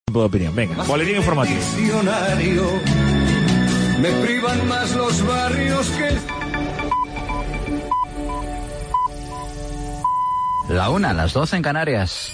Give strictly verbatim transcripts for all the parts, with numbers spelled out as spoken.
de opinión. Venga, boletín informativo. Me privan más los barrios que... La una, las doce en Canarias.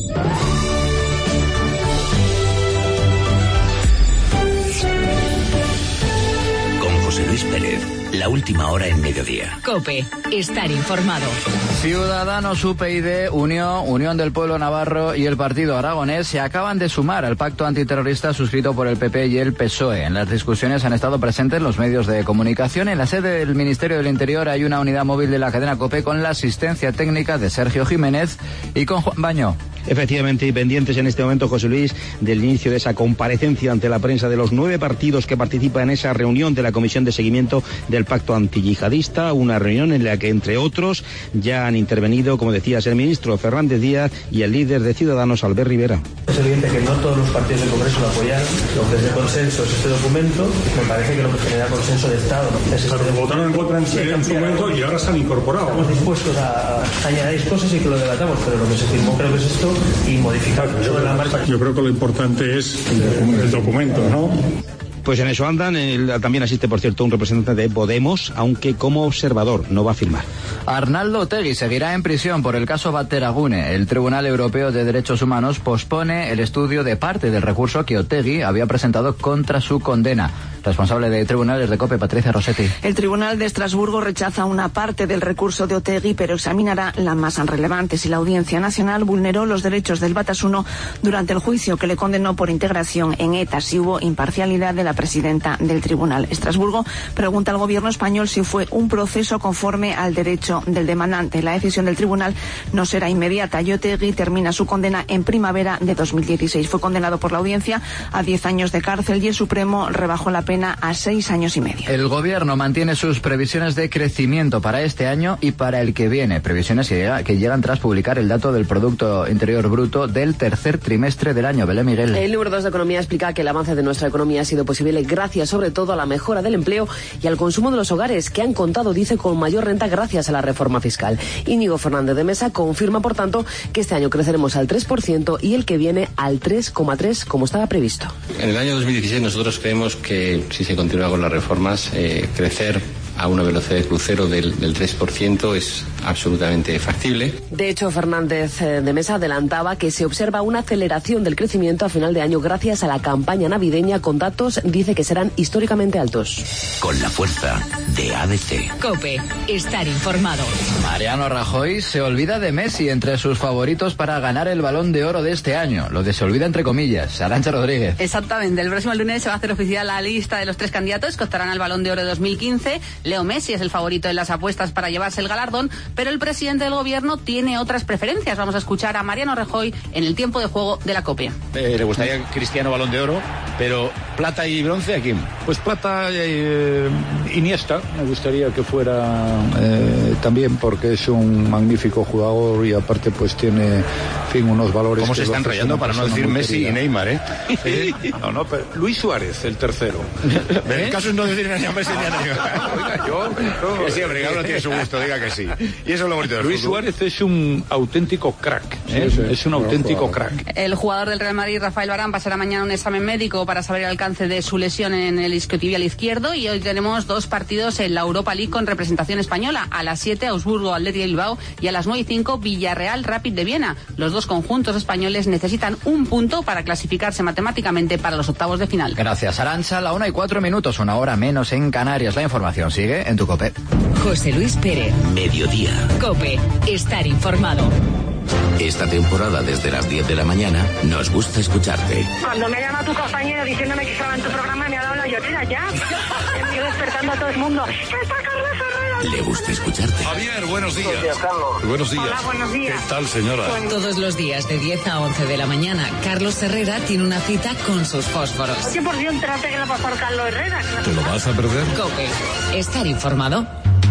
Con José Luis Pérez, la última hora en mediodía. COPE, estar informado. Ciudadanos, U P yD, Unión, Unión del Pueblo Navarro y el Partido Aragonés se acaban de sumar al pacto antiterrorista suscrito por el P P y el P S O E. En las discusiones han estado presentes los medios de comunicación. En la sede del Ministerio del Interior hay una unidad móvil de la cadena COPE con la asistencia técnica de Sergio Jiménez y con Juan Baño. Efectivamente, y pendientes en este momento, José Luis, del inicio de esa comparecencia ante la prensa de los nueve partidos que participan en esa reunión de la Comisión de Seguimiento del Pacto Antiyihadista, una reunión en la que, entre otros, ya han intervenido, como decías, el ministro Fernández Díaz y el líder de Ciudadanos, Albert Rivera. Es evidente que no todos los partidos del Congreso lo apoyan. Lo que es de consenso es este documento. Me parece que lo que genera consenso de Estado es este documento. Votaron en contra en, sí, en su momento y ahora se han incorporado. Estamos dispuestos a, a añadir cosas y que lo debatamos, pero lo que se firmó creo que es esto y modificar sobre la marcha. Yo creo que lo importante es el documento, ¿no? Pues en eso andan. El, también asiste, por cierto, un representante de Podemos, aunque como observador, no va a firmar. Arnaldo Otegi seguirá en prisión por el caso Bateragune. El Tribunal Europeo de Derechos Humanos pospone el estudio de parte del recurso que Otegi había presentado contra su condena. Responsable de tribunales de COPE, Patricia Rossetti. El Tribunal de Estrasburgo rechaza una parte del recurso de Otegi, pero examinará la más relevante, si la Audiencia Nacional vulneró los derechos del Batasuna durante el juicio que le condenó por integración en ETA, si hubo imparcialidad de la presidenta del Tribunal. Estrasburgo pregunta al gobierno español si fue un proceso conforme al derecho del demandante. La decisión del tribunal no será inmediata y Otegi termina su condena en primavera de dos mil dieciséis. Fue condenado por la audiencia a diez años de cárcel y el Supremo rebajó la pena a seis años y medio. El gobierno mantiene sus previsiones de crecimiento para este año y para el que viene. Previsiones que, llega, que llegan tras publicar el dato del Producto Interior Bruto del tercer trimestre del año. Belén Miguel. El número dos de Economía explica que el avance de nuestra economía ha sido posible gracias sobre todo a la mejora del empleo y al consumo de los hogares, que han contado, dice, con mayor renta gracias a la reforma fiscal. Íñigo Fernández de Mesa confirma, por tanto, que este año creceremos al tres por ciento y el que viene al tres coma tres, como estaba previsto. En el año dos mil dieciséis nosotros creemos que, si se continúa con las reformas, eh, crecer a una velocidad de crucero del, del tres por ciento es absolutamente factible. De hecho, Fernández de Mesa adelantaba que se observa una aceleración del crecimiento a final de año gracias a la campaña navideña, con datos, dice, que serán históricamente altos. Con la fuerza de A D C. COPE, estar informado. Mariano Rajoy se olvida de Messi entre sus favoritos para ganar el Balón de Oro de este año. Lo de se olvida entre comillas. Arantxa Rodríguez. Exactamente. El próximo lunes se va a hacer oficial la lista de los tres candidatos que optarán al Balón de Oro de dos mil quince. Leo Messi es el favorito en las apuestas para llevarse el galardón, pero el presidente del gobierno tiene otras preferencias. Vamos a escuchar a Mariano Rajoy en el tiempo de juego de la COPE. Eh, le gustaría Cristiano Balón de Oro, pero plata y bronce, ¿a quién? Pues plata, eh, Iniesta, me gustaría que fuera eh, también, porque es un magnífico jugador y aparte pues tiene, en fin, unos valores. ¿Cómo se están rayando para no decir Messi y Neymar, eh? ¿Sí? No, no, pero Luis Suárez, el tercero. ¿Eh? El caso es no decir ni a Messi ni a Neymar. Oiga, yo... No, que sí, hombre, cada uno tiene su gusto, diga que sí. Y eso es lo bonito del Luis fútbol. Suárez es un auténtico crack, ¿eh? Sí, sí, es un auténtico crack. El jugador del Real Madrid, Rafael Varane, pasará mañana un examen médico para saber el alcance de su lesión en el isquiotibial izquierdo, y hoy tenemos dos partidos en la Europa League con representación española. A las siete, Augsburgo, Athletic de Bilbao, y a las nueve y cinco, Villarreal, Rapid de Viena. Los dos conjuntos españoles necesitan un punto para clasificarse matemáticamente para los octavos de final. Gracias, Arantxa. La una y cuatro minutos, una hora menos en Canarias. La información sigue en tu COPE. José Luis Pérez. Mediodía. COPE, estar informado. Esta temporada, desde las diez de la mañana, nos gusta escucharte. Cuando me llama tu compañero diciéndome que estaba en tu programa, me ha dado la llorera ya. Estoy despertando a todo el mundo. ¡Está Carlos Herrera! Le gusta escucharte. Javier, buenos días. Buenos días, Carlos. Buenos días. Hola, buenos días. ¿Qué tal, señora? Bueno. Todos los días de diez a once de la mañana, Carlos Herrera tiene una cita con sus fósforos. Oye, por Dios, entérate que le pasó a Carlos Herrera. ¿Te lo vas a perder? COPE, estar informado.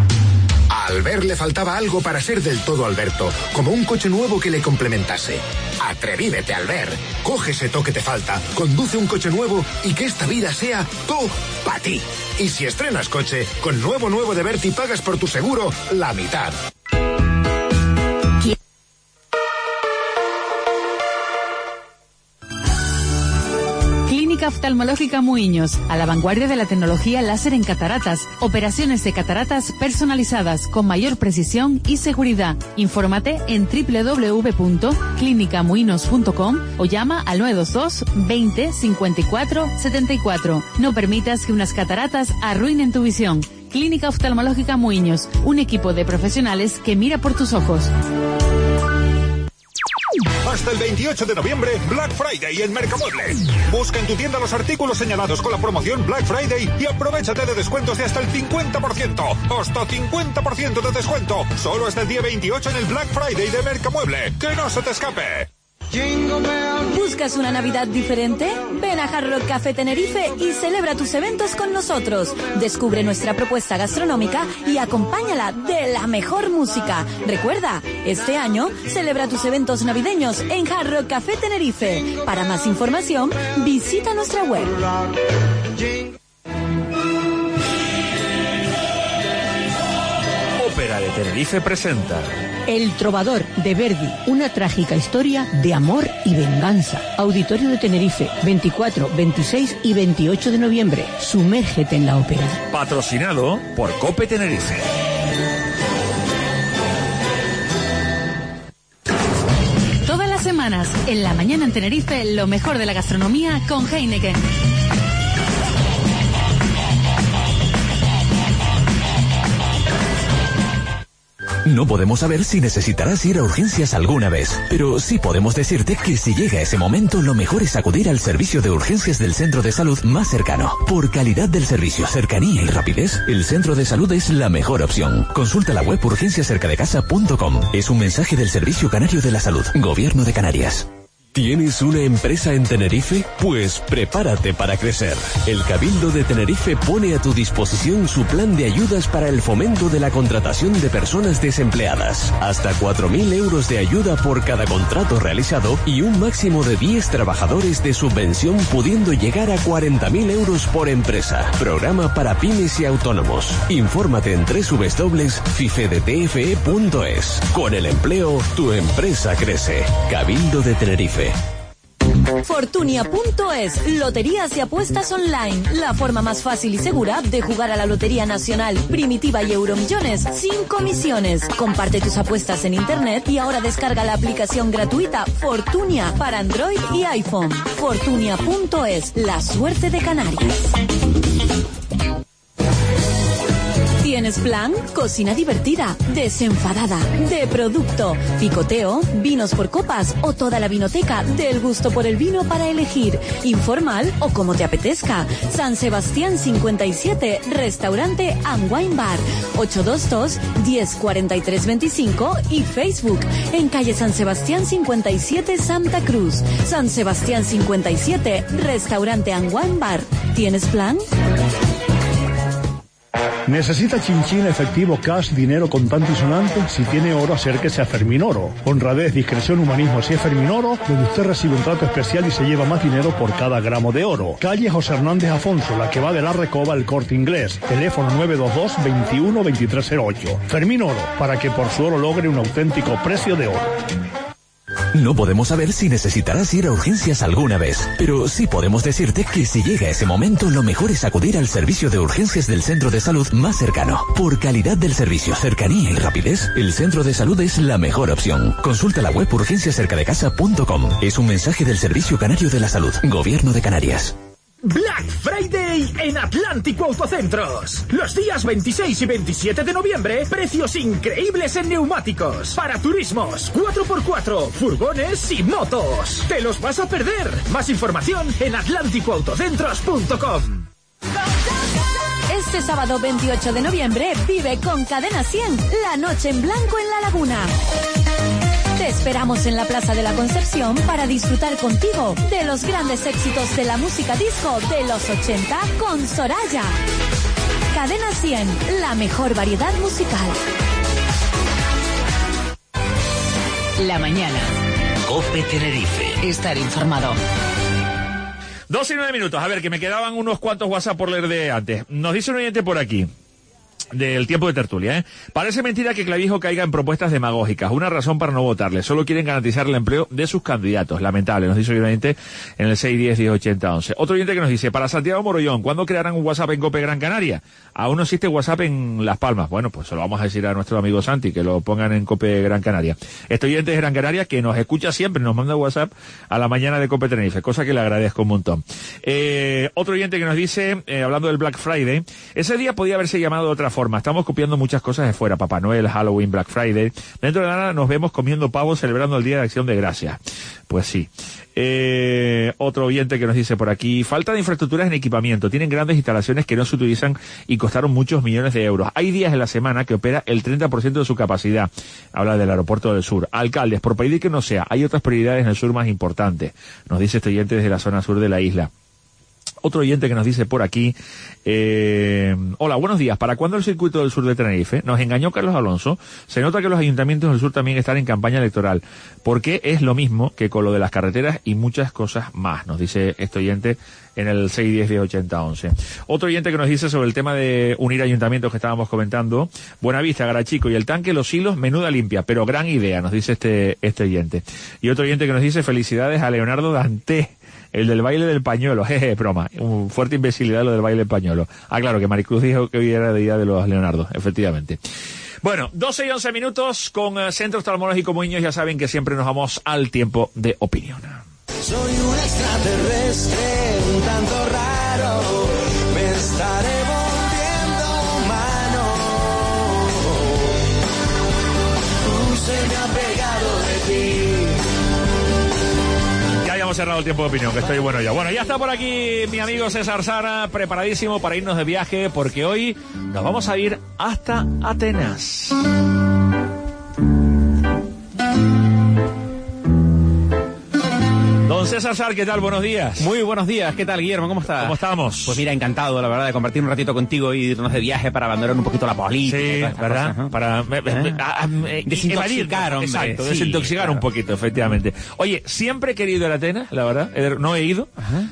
A Albert le faltaba algo para ser del todo Alberto, como un coche nuevo que le complementase. Atrevívete, Albert. Coge ese toque que te falta, conduce un coche nuevo y que esta vida sea todo para ti. Y si estrenas coche, con nuevo nuevo de Berti pagas por tu seguro la mitad. Clínica Oftalmológica Muiños, a la vanguardia de la tecnología láser en cataratas. Operaciones de cataratas personalizadas con mayor precisión y seguridad. Infórmate en doble u doble u doble u punto clínica muinos punto com o llama al nueve dos dos veinte cincuenta y cuatro setenta y cuatro. No permitas que unas cataratas arruinen tu visión. Clínica Oftalmológica Muiños, un equipo de profesionales que mira por tus ojos. Hasta el veintiocho de noviembre, Black Friday en Mercamueble. Busca en tu tienda los artículos señalados con la promoción Black Friday y aprovechate de descuentos de hasta el cincuenta por ciento. Hasta cincuenta por ciento de descuento. Solo hasta el día veintiocho en el Black Friday de Mercamueble. ¡Que no se te escape! ¿Buscas una Navidad diferente? Ven a Hard Rock Café Tenerife y celebra tus eventos con nosotros. Descubre nuestra propuesta gastronómica y acompáñala de la mejor música. Recuerda, este año celebra tus eventos navideños en Hard Rock Café Tenerife. Para más información, visita nuestra web. Ópera de Tenerife presenta El Trovador, de Verdi, una trágica historia de amor y venganza. Auditorio de Tenerife, veinticuatro, veintiséis y veintiocho de noviembre. Sumérgete en la ópera. Patrocinado por Cope Tenerife. Todas las semanas, en la mañana en Tenerife, lo mejor de la gastronomía con Heineken. No podemos saber si necesitarás ir a urgencias alguna vez, pero sí podemos decirte que si llega ese momento, lo mejor es acudir al servicio de urgencias del centro de salud más cercano. Por calidad del servicio, cercanía y rapidez, el centro de salud es la mejor opción. Consulta la web urgencias cerca de casa punto com. Es un mensaje del Servicio Canario de la Salud, Gobierno de Canarias. ¿Tienes una empresa en Tenerife? Pues prepárate para crecer. El Cabildo de Tenerife pone a tu disposición su plan de ayudas para el fomento de la contratación de personas desempleadas. Hasta cuatro mil euros de ayuda por cada contrato realizado y un máximo de diez trabajadores de subvención, pudiendo llegar a cuarenta mil euros por empresa. Programa para pymes y autónomos. Infórmate en doble u doble u doble u punto fifedetfe punto es. Con el empleo, tu empresa crece. Cabildo de Tenerife. Fortunia punto es, loterías y apuestas online, la forma más fácil y segura de jugar a la Lotería Nacional, Primitiva y Euromillones sin comisiones. Comparte tus apuestas en internet y ahora descarga la aplicación gratuita Fortunia para Android y iPhone. Fortunia punto es, la suerte de Canarias. ¿Tienes plan? Cocina divertida, desenfadada, de producto, picoteo, vinos por copas o toda la vinoteca del gusto por el vino para elegir, informal o como te apetezca. San Sebastián cincuenta y siete, Restaurante and Wine Bar, ocho dos dos, diez cuarenta y tres veinticinco y Facebook en calle San Sebastián cincuenta y siete, Santa Cruz. San Sebastián cincuenta y siete, Restaurante and Wine Bar. ¿Tienes plan? ¿Necesita chinchín, efectivo, cash, dinero contante y sonante? Si tiene oro, acérquese a Fermín Oro. Honradez, discreción, humanismo, si es Fermín Oro, donde usted recibe un trato especial y se lleva más dinero por cada gramo de oro. Calle José Hernández Afonso, la que va de la Recoba al Corte Inglés. Teléfono nueve dos dos, veintiuno, veintitrés cero ocho. Fermín Oro, para que por su oro logre un auténtico precio de oro. No podemos saber si necesitarás ir a urgencias alguna vez, pero sí podemos decirte que si llega ese momento, lo mejor es acudir al servicio de urgencias del centro de salud más cercano. Por calidad del servicio, cercanía y rapidez, el centro de salud es la mejor opción. Consulta la web urgencias cerca de casa punto com. Es un mensaje del Servicio Canario de la Salud, Gobierno de Canarias. Black Friday en Atlántico Autocentros. Los días veintiséis y veintisiete de noviembre, precios increíbles en neumáticos. Para turismos, cuatro por cuatro, furgones y motos. ¿Te los vas a perder? Más información en atlántico autocentros punto com. Este sábado veintiocho de noviembre, vive con Cadena cien la noche en blanco en La Laguna. Te esperamos en la Plaza de la Concepción para disfrutar contigo de los grandes éxitos de la música disco de los ochenta con Soraya. Cadena cien, la mejor variedad musical. La mañana. Cope Tenerife. Estar informado. Dos y nueve minutos. A ver, que me quedaban unos cuantos WhatsApp por leer de antes. Nos dice un oyente por aquí. del tiempo de tertulia, ¿eh? Parece mentira que Clavijo caiga en propuestas demagógicas. Una razón para no votarle. Solo quieren garantizar el empleo de sus candidatos. Lamentable, nos dice obviamente en el seis diez diez ochenta once. Otro oyente que nos dice, para Santiago Morollón, ¿cuándo crearán un WhatsApp en Cope Gran Canaria? Aún no existe WhatsApp en Las Palmas. Bueno, pues se lo vamos a decir a nuestro amigo Santi, que lo pongan en Cope Gran Canaria. Este oyente de Gran Canaria que nos escucha siempre, nos manda WhatsApp a la mañana de Cope Tenerife, cosa que le agradezco un montón. Eh, otro oyente que nos dice, eh, hablando del Black Friday, ese día podía haberse llamado de otra forma. Estamos copiando muchas cosas de fuera, Papá Noel, Halloween, Black Friday. Dentro de nada nos vemos comiendo pavos celebrando el Día de Acción de Gracias. Pues sí. Eh, otro oyente que nos dice por aquí, falta de infraestructuras en equipamiento. Tienen grandes instalaciones que no se utilizan y costaron muchos millones de euros. Hay días en la semana que opera el treinta por ciento de su capacidad. Habla del aeropuerto del sur. Alcaldes, por pedir que no sea, hay otras prioridades en el sur más importantes. Nos dice este oyente desde la zona sur de la isla. Otro oyente que nos dice por aquí, eh, hola, buenos días, ¿para cuándo el circuito del sur de Tenerife? Nos engañó Carlos Alonso. Se nota que los ayuntamientos del sur también están en campaña electoral, porque es lo mismo que con lo de las carreteras y muchas cosas más, nos dice este oyente en el seis diez diez ochenta once. Otro oyente que nos dice sobre el tema de unir ayuntamientos que estábamos comentando, Buenavista, Garachico y el tanque, los hilos, menuda limpia, pero gran idea, nos dice este, este oyente. Y otro oyente que nos dice, felicidades a Leonardo Dante, el del baile del pañuelo, jeje, broma, un fuerte imbecilidad lo del baile del pañuelo. Ah, claro, que Maricruz dijo que hoy era el día de los Leonardo, efectivamente. Bueno, doce y once minutos con uh, Centro Oftalmológico Muñoz, ya saben que siempre nos vamos al tiempo de opinión. Soy un extraterrestre, un tanto raro, me estaré volviendo humano. Tú se me ha pegado de ti. Hemos cerrado el tiempo de opinión, que estoy bueno ya. Bueno, ya está por aquí mi amigo César Sara, preparadísimo para irnos de viaje, porque hoy nos vamos a ir hasta Atenas. Don César Sar, ¿qué tal? Buenos días. Muy buenos días. ¿Qué tal, Guillermo? ¿Cómo estás? ¿Cómo estamos? Pues mira, encantado, la verdad, de compartir un ratito contigo y irnos de viaje para abandonar un poquito la política. Sí, ¿verdad? Cosas, ¿no? Para me, me, ¿Eh? a, a, me, desintoxicar, hombre. Exacto, sí, desintoxicar claro. un poquito, efectivamente. Oye, siempre he querido ir a Atenas, la verdad. No he ido.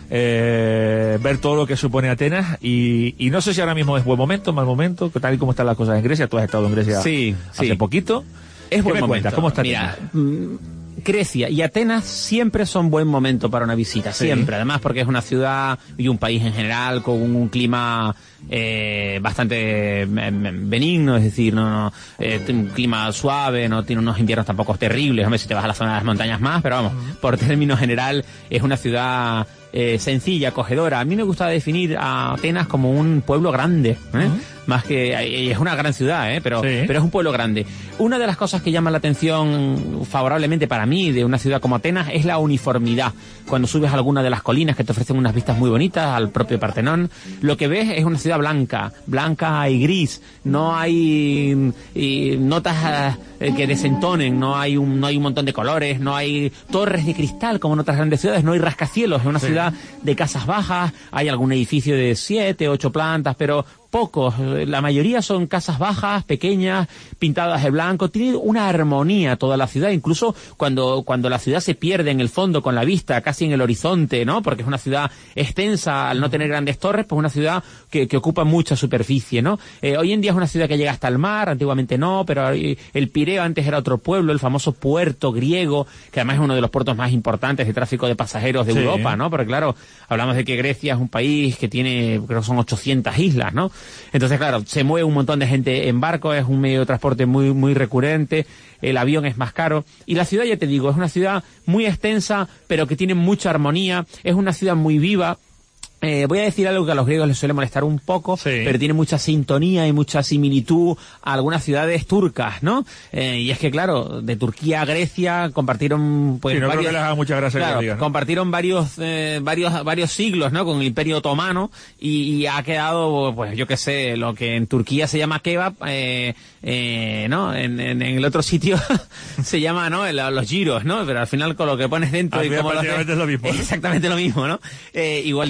Eh, ver todo lo que supone Atenas y, y no sé si ahora mismo es buen momento, mal momento, tal y como están las cosas en Grecia. Tú has estado en Grecia sí, hace sí. poquito. Es buen ¿Qué me momento. cuentas? ¿Cómo está Mira, Atenas? Grecia y Atenas siempre son buen momento para una visita, sí. siempre. Además porque es una ciudad y un país en general con un clima eh, bastante benigno, es decir, no, no eh, un clima suave, no tiene unos inviernos tampoco terribles. Hombre, si te vas a la zona de las montañas más, pero vamos, uh-huh. por término general es una ciudad eh, sencilla, acogedora. A mí me gusta definir a Atenas como un pueblo grande, ¿eh? Uh-huh. Más que, es una gran ciudad, ¿eh? pero, sí. pero es un pueblo grande. Una de las cosas que llama la atención favorablemente para mí de una ciudad como Atenas es la uniformidad. Cuando subes a alguna de las colinas que te ofrecen unas vistas muy bonitas, al propio Partenón, lo que ves es una ciudad blanca, blanca y gris. No hay y, notas eh, que desentonen, no hay, un, no hay un montón de colores, no hay torres de cristal como en otras grandes ciudades, no hay rascacielos. Es una sí. ciudad de casas bajas, hay algún edificio de siete, ocho plantas, pero pocos, la mayoría son casas bajas, pequeñas, pintadas de blanco. Tiene una armonía toda la ciudad, incluso cuando, cuando la ciudad se pierde en el fondo con la vista, casi en el horizonte, ¿no? Porque es una ciudad extensa, al no tener grandes torres, pues una ciudad que, que ocupa mucha superficie, ¿no? Eh, hoy en día es una ciudad que llega hasta el mar, antiguamente no, pero el Pireo antes era otro pueblo, el famoso puerto griego, que además es uno de los puertos más importantes de tráfico de pasajeros de sí. Europa, ¿no? Porque claro, hablamos de que Grecia es un país que tiene, creo que son ochocientas islas, ¿no? Entonces, claro, se mueve un montón de gente en barco, es un medio de transporte muy muy recurrente, el avión es más caro. Y la ciudad, ya te digo, es una ciudad muy extensa, pero que tiene mucha armonía, es una ciudad muy viva. Eh, voy a decir algo que a los griegos les suele molestar un poco, sí. pero tiene mucha sintonía y mucha similitud a algunas ciudades turcas, ¿no? Eh, y es que, claro, de Turquía a Grecia compartieron... pues sí, no varios, creo que les haga mucha gracia claro, que digan, ¿no? compartieron varios, eh, varios, varios siglos, ¿no? Con el Imperio Otomano y, y ha quedado, pues yo qué sé, lo que en Turquía se llama kebab, eh, eh, ¿no? En, en, en el otro sitio se llama, ¿no? El, los giros, ¿no? Pero al final con lo que pones dentro al y final cómo lo haces, es lo mismo, ¿no? Exactamente lo mismo, ¿no? Eh, igual de sabroso.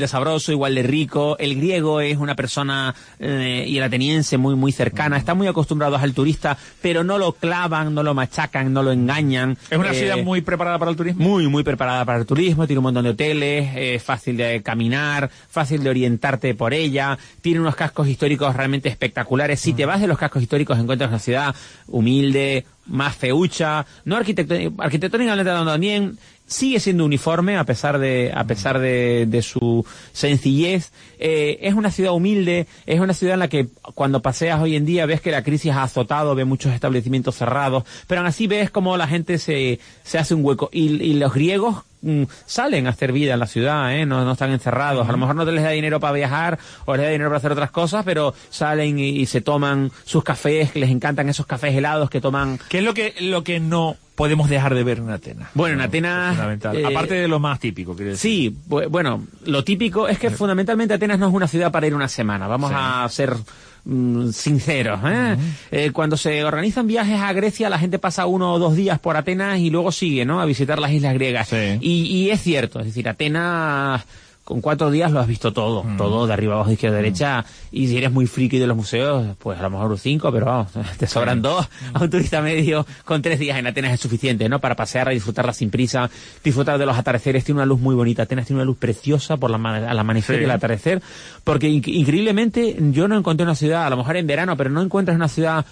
gracioso, igual de rico. El griego es una persona eh, y el ateniense muy muy cercana. Están muy acostumbrados al turista, pero no lo clavan, no lo machacan, no lo engañan. ¿Es una eh, ciudad muy preparada para el turismo? Muy, muy preparada para el turismo. Tiene un montón de hoteles, es eh, fácil de caminar, fácil de orientarte por ella. Tiene unos cascos históricos realmente espectaculares. Si te vas de los cascos históricos encuentras una ciudad humilde, más feucha, no arquitectónicamente arquitectónicamente también. Sigue siendo uniforme a pesar de a pesar de, de su sencillez. Eh, es una ciudad humilde, es una ciudad en la que cuando paseas hoy en día ves que la crisis ha azotado, ves muchos establecimientos cerrados, pero aún así ves como la gente se, se hace un hueco. Y, y los griegos mm, salen a hacer vida en la ciudad, ¿eh? no, no están encerrados. A lo mejor no les da dinero para viajar o les da dinero para hacer otras cosas, pero salen y, y se toman sus cafés, que les encantan esos cafés helados que toman. ¿Qué es lo que, lo que no podemos dejar de ver en Atenas? Bueno, en Atenas... Eh, Aparte de lo más típico, quiero decir. Sí, bu bueno, lo típico es que fundamentalmente Atenas no es una ciudad para ir una semana. Vamos sí. a ser mm, sinceros. ¿eh? Uh-huh. eh, cuando se organizan viajes a Grecia, la gente pasa uno o dos días por Atenas y luego sigue, ¿no?, a visitar las islas griegas. Sí. Y, y es cierto, es decir, Atenas... Con cuatro días lo has visto todo, mm. todo de arriba abajo, de izquierda a derecha, mm. y si eres muy friki de los museos, pues a lo mejor cinco, pero vamos, te sobran sí. dos. Mm. A un turista medio con tres días en Atenas es suficiente, ¿no?, para pasear y disfrutarla sin prisa, disfrutar de los atardeceres. Tiene una luz muy bonita, Atenas tiene una luz preciosa por la, al amanecer sí. y el atardecer, porque in increíblemente yo no encontré una ciudad, a lo mejor en verano, pero no encuentras una ciudad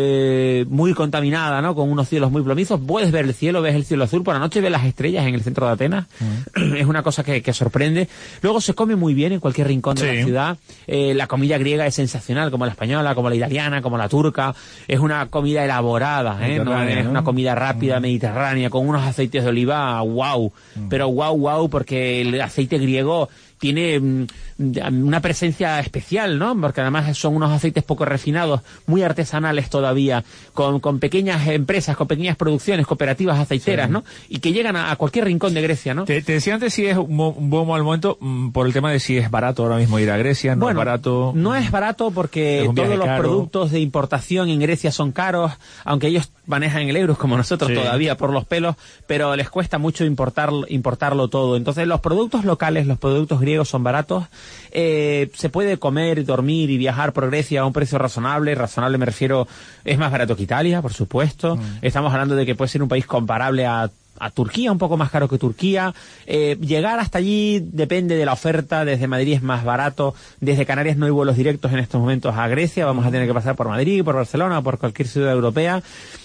eh, muy contaminada, ¿no?, con unos cielos muy plomizos. Puedes ver el cielo, ves el cielo azul, por la noche ves las estrellas en el centro de Atenas. Mm. Es una cosa que, que sorprende. Luego se come muy bien en cualquier rincón de sí. la ciudad. Eh, la comida griega es sensacional, como la española, como la italiana, como la turca. Es una comida elaborada, ¿eh? No es una comida rápida, mm. mediterránea, con unos aceites de oliva, wow. Mm. Pero wow, wow, porque el aceite griego tiene mm, una presencia especial, ¿no? Porque además son unos aceites poco refinados, muy artesanales todavía, con, con pequeñas empresas, con pequeñas producciones, cooperativas aceiteras, sí. ¿no? Y que llegan a, a cualquier rincón de Grecia, ¿no? Te, te decía antes si es un, un buen mal momento mm, por el tema de si es barato ahora mismo ir a Grecia, no bueno, es barato. No es barato porque todos los caro. productos de importación en Grecia son caros, aunque ellos manejan el euro como nosotros sí. todavía por los pelos, pero les cuesta mucho importar, importarlo todo. Entonces los productos locales, los productos griegos son baratos, eh, se puede comer, dormir y viajar por Grecia a un precio razonable. Razonable me refiero, es más barato que Italia, por supuesto. Mm. Estamos hablando de que puede ser un país comparable a a Turquía, un poco más caro que Turquía. Eh, llegar hasta allí depende de la oferta. Desde Madrid es más barato, desde Canarias no hay vuelos directos en estos momentos a Grecia, vamos a tener que pasar por Madrid, por Barcelona, por cualquier ciudad europea.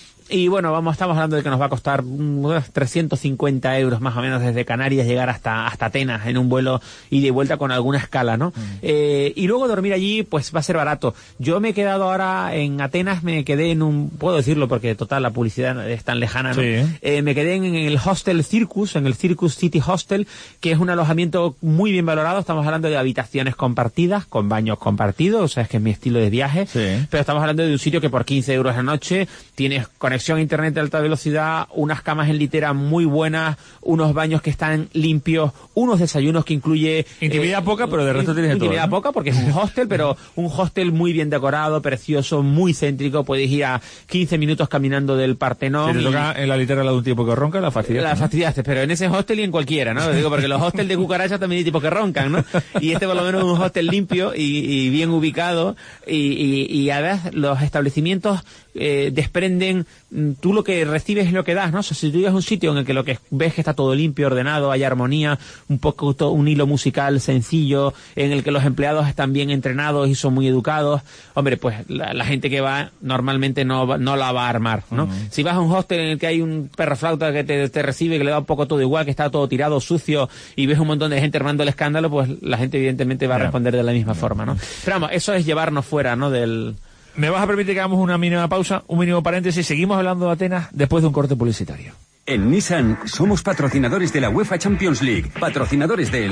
Y bueno, vamos, estamos hablando de que nos va a costar uh, trescientos cincuenta euros más o menos desde Canarias llegar hasta hasta Atenas en un vuelo ida y vuelta con alguna escala, ¿no? Mm. Eh, y luego dormir allí, pues va a ser barato. Yo me he quedado ahora en Atenas, me quedé en un, puedo decirlo porque total la publicidad es tan lejana, ¿no? Sí. Eh, me quedé en el Hostel Circus, en el Circus City Hostel, que es un alojamiento muy bien valorado. Estamos hablando de habitaciones compartidas, con baños compartidos, o sea, es que es mi estilo de viaje. Sí. Pero estamos hablando de un sitio que por quince euros la noche tienes conexión a internet de alta velocidad, unas camas en litera muy buenas, unos baños que están limpios, unos desayunos que incluye... Intimidad eh, poca, pero de resto tienes todo. Intimidad poca porque es un hostel, pero un hostel muy bien decorado, precioso, muy céntrico. Puedes ir a quince minutos caminando del Partenón. Si te toca en la litera la de un tipo que ronca, la fastidiaste. La ¿no? fastidiaste, pero en ese hostel y en cualquiera, ¿no? Digo, porque los hostels de cucarachas también hay tipos que roncan, ¿no? Y este por lo menos es un hostel limpio y, y bien ubicado. Y, y, y además los establecimientos eh, desprenden, tú lo que recibes es lo que das, ¿no? O sea, si tú llegas a un sitio en el que lo que ves que está todo limpio, ordenado, hay armonía, un poco todo, un hilo musical sencillo, en el que los empleados están bien entrenados y son muy educados, hombre, pues la, la gente que va normalmente no, no la va a armar, ¿no? Uh-huh. Si vas a un hostel en el que hay un perro flauta que te, te recibe, que le da un poco todo igual, que está todo tirado, sucio, y ves un montón de gente armando el escándalo, pues la gente evidentemente va a responder de la misma yeah. forma, ¿no? Pero vamos, eso es llevarnos fuera, ¿no? Del... ¿Me vas a permitir que hagamos una mínima pausa, un mínimo paréntesis? Seguimos hablando de Atenas después de un corte publicitario. En Nissan somos patrocinadores de la UEFA Champions League, patrocinadores del...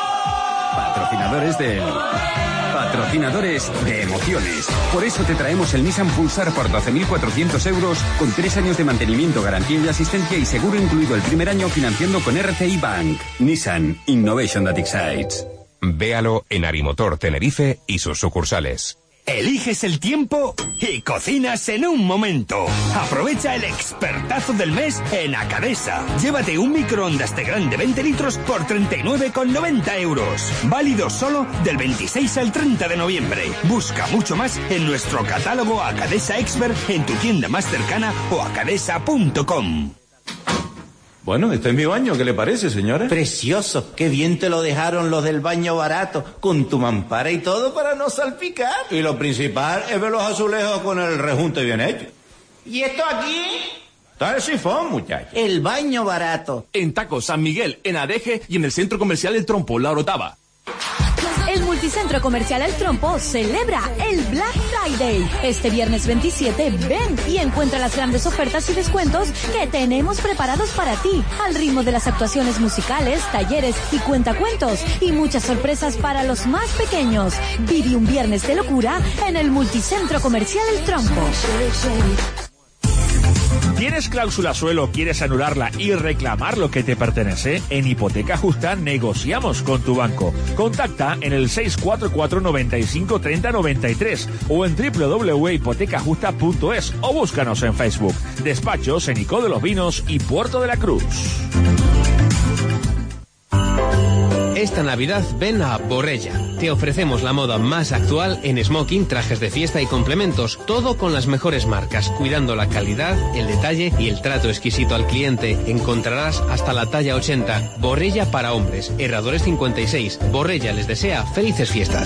Patrocinadores del... Patrocinadores de emociones. Por eso te traemos el Nissan Pulsar por doce mil cuatrocientos euros con tres años de mantenimiento, garantía y asistencia y seguro incluido el primer año financiando con R C I Bank. Nissan Innovation that excites. Véalo en Arimotor Tenerife y sus sucursales. Eliges el tiempo y cocinas en un momento. Aprovecha el expertazo del mes en Acadesa. Llévate un microondas de grande veinte litros por treinta y nueve con noventa euros. Válido solo del veintiséis al treinta de noviembre. Busca mucho más en nuestro catálogo Acadesa Expert en tu tienda más cercana o acadesa punto com. Bueno, este es mi baño, ¿qué le parece, señora? Precioso, qué bien te lo dejaron los del baño barato, con tu mampara y todo para no salpicar. Y lo principal es ver los azulejos con el rejunte bien hecho. ¿Y esto aquí? Está el sifón, muchacho. El baño barato. En Taco San Miguel, en Adeje y en el Centro Comercial El Trompo, La Orotava. El Multicentro Comercial El Trompo celebra el Black Friday. Este viernes veintisiete, ven y encuentra las grandes ofertas y descuentos que tenemos preparados para ti, al ritmo de las actuaciones musicales, talleres y cuentacuentos, y muchas sorpresas para los más pequeños. Vive un viernes de locura en el Multicentro Comercial El Trompo. ¿Tienes cláusula suelo, quieres anularla y reclamar lo que te pertenece? En Hipoteca Justa negociamos con tu banco. Contacta en el seis cuatro cuatro, noventa y cinco, treinta, noventa y tres o en doble u doble u doble u punto hipoteca justa punto es o búscanos en Facebook. Despachos en Icó de los Vinos y Puerto de la Cruz. Esta Navidad ven a Borrella. Te ofrecemos la moda más actual en smoking, trajes de fiesta y complementos. Todo con las mejores marcas, cuidando la calidad, el detalle y el trato exquisito al cliente. Encontrarás hasta la talla ochenta. Borrella para hombres. Herradores cincuenta y seis. Borrella les desea felices fiestas.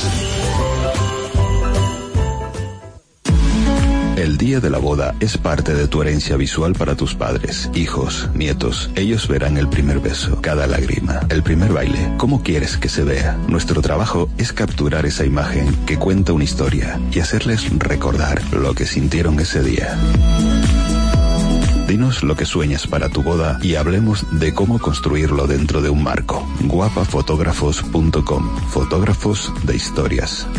El día de la boda es parte de tu herencia visual para tus padres, hijos, nietos. Ellos verán el primer beso, cada lágrima, el primer baile. ¿Cómo quieres que se vea? Nuestro trabajo es capturar esa imagen que cuenta una historia y hacerles recordar lo que sintieron ese día. Dinos lo que sueñas para tu boda y hablemos de cómo construirlo dentro de un marco. guapafotógrafos punto com. Fotógrafos de historias.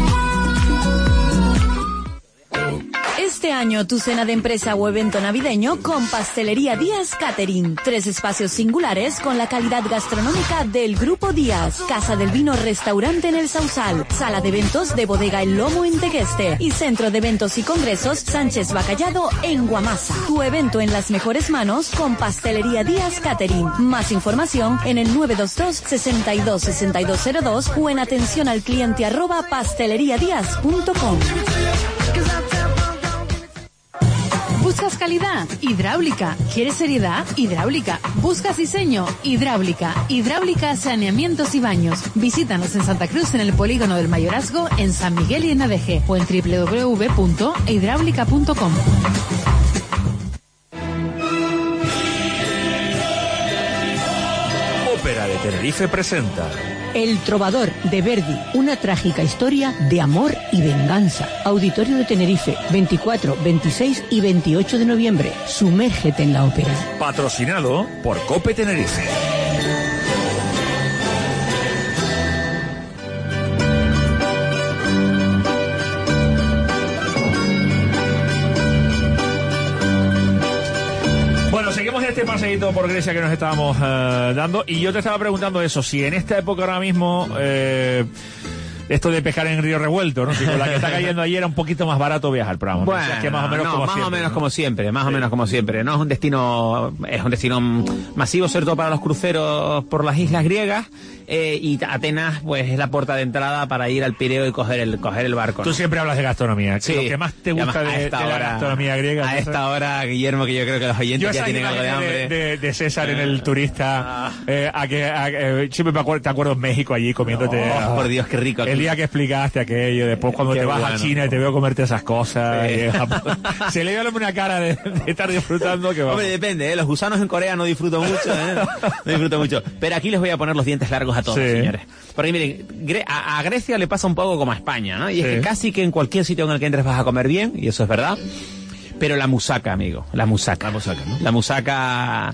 Este año tu cena de empresa o evento navideño con Pastelería Díaz Catering. Tres espacios singulares con la calidad gastronómica del Grupo Díaz. Casa del Vino Restaurante en el Sausal. Sala de eventos de Bodega El Lomo en Tegueste. Y Centro de Eventos y Congresos Sánchez Bacallado en Guamasa. Tu evento en las mejores manos con Pastelería Díaz Catering. Más información en el nueve dos dos, sesenta y dos, sesenta y dos cero dos o en atención al cliente arroba pasteleriadiaz punto com. ¿Buscas calidad? Hidráulica. ¿Quieres seriedad? Hidráulica. ¿Buscas diseño? Hidráulica. Hidráulica, saneamientos y baños. Visítanos en Santa Cruz, en el Polígono del Mayorazgo, en San Miguel y en Adeje, o en doble u doble u doble u punto hidráulica punto com. Ópera de Tenerife presenta El Trovador de Verdi, una trágica historia de amor y venganza. Auditorio de Tenerife, veinticuatro, veintiséis y veintiocho de noviembre. Sumérgete en la ópera. Patrocinado por Cope Tenerife. Bueno, seguimos en este paseíto por Grecia que nos estábamos uh, dando, y yo te estaba preguntando eso, si en esta época ahora mismo eh, esto de pescar en río revuelto, ¿no? Si con la que está cayendo ayer era un poquito más barato viajar, pero vamos, bueno, ¿no? O sea, es que más o menos no, como más siempre, o menos ¿no? como siempre, más Sí. o menos como siempre. No es un destino, es un destino masivo, sobre todo para los cruceros por las islas griegas. Eh, y Atenas, pues, es la puerta de entrada para ir al Pireo y coger el coger el barco, ¿no? Tú siempre hablas de gastronomía. Sí. Lo que más te Y gusta además, a de, esta de la hora- gastronomía griega. A entonces- esta hora, Guillermo, que yo creo que los oyentes Yo ya esa tienen algo de imagen hambre. de, de, de César en el turista, eh, a que, a, eh, siempre me acuerdo, te acuerdo en México allí comiéndote. Oh, ah, por Dios, qué rico. El día que explicaste aquello, después cuando Qué te vas bueno. a China y te veo comerte esas cosas. Sí. y, eh, se le ve una cara de, de estar disfrutando que vamos. Hombre, depende, ¿eh? Los gusanos en Corea no disfruto mucho, ¿eh? No disfruto mucho. Pero aquí les voy a poner los dientes largos a todos, Sí. señores. Porque miren, Gre- a, a Grecia le pasa un poco como a España, ¿no? Y es Sí. que casi que en cualquier sitio en el que entres vas a comer bien, y eso es verdad. Pero la musaca, amigo, la musaca. La musaca, ¿no? La musaca,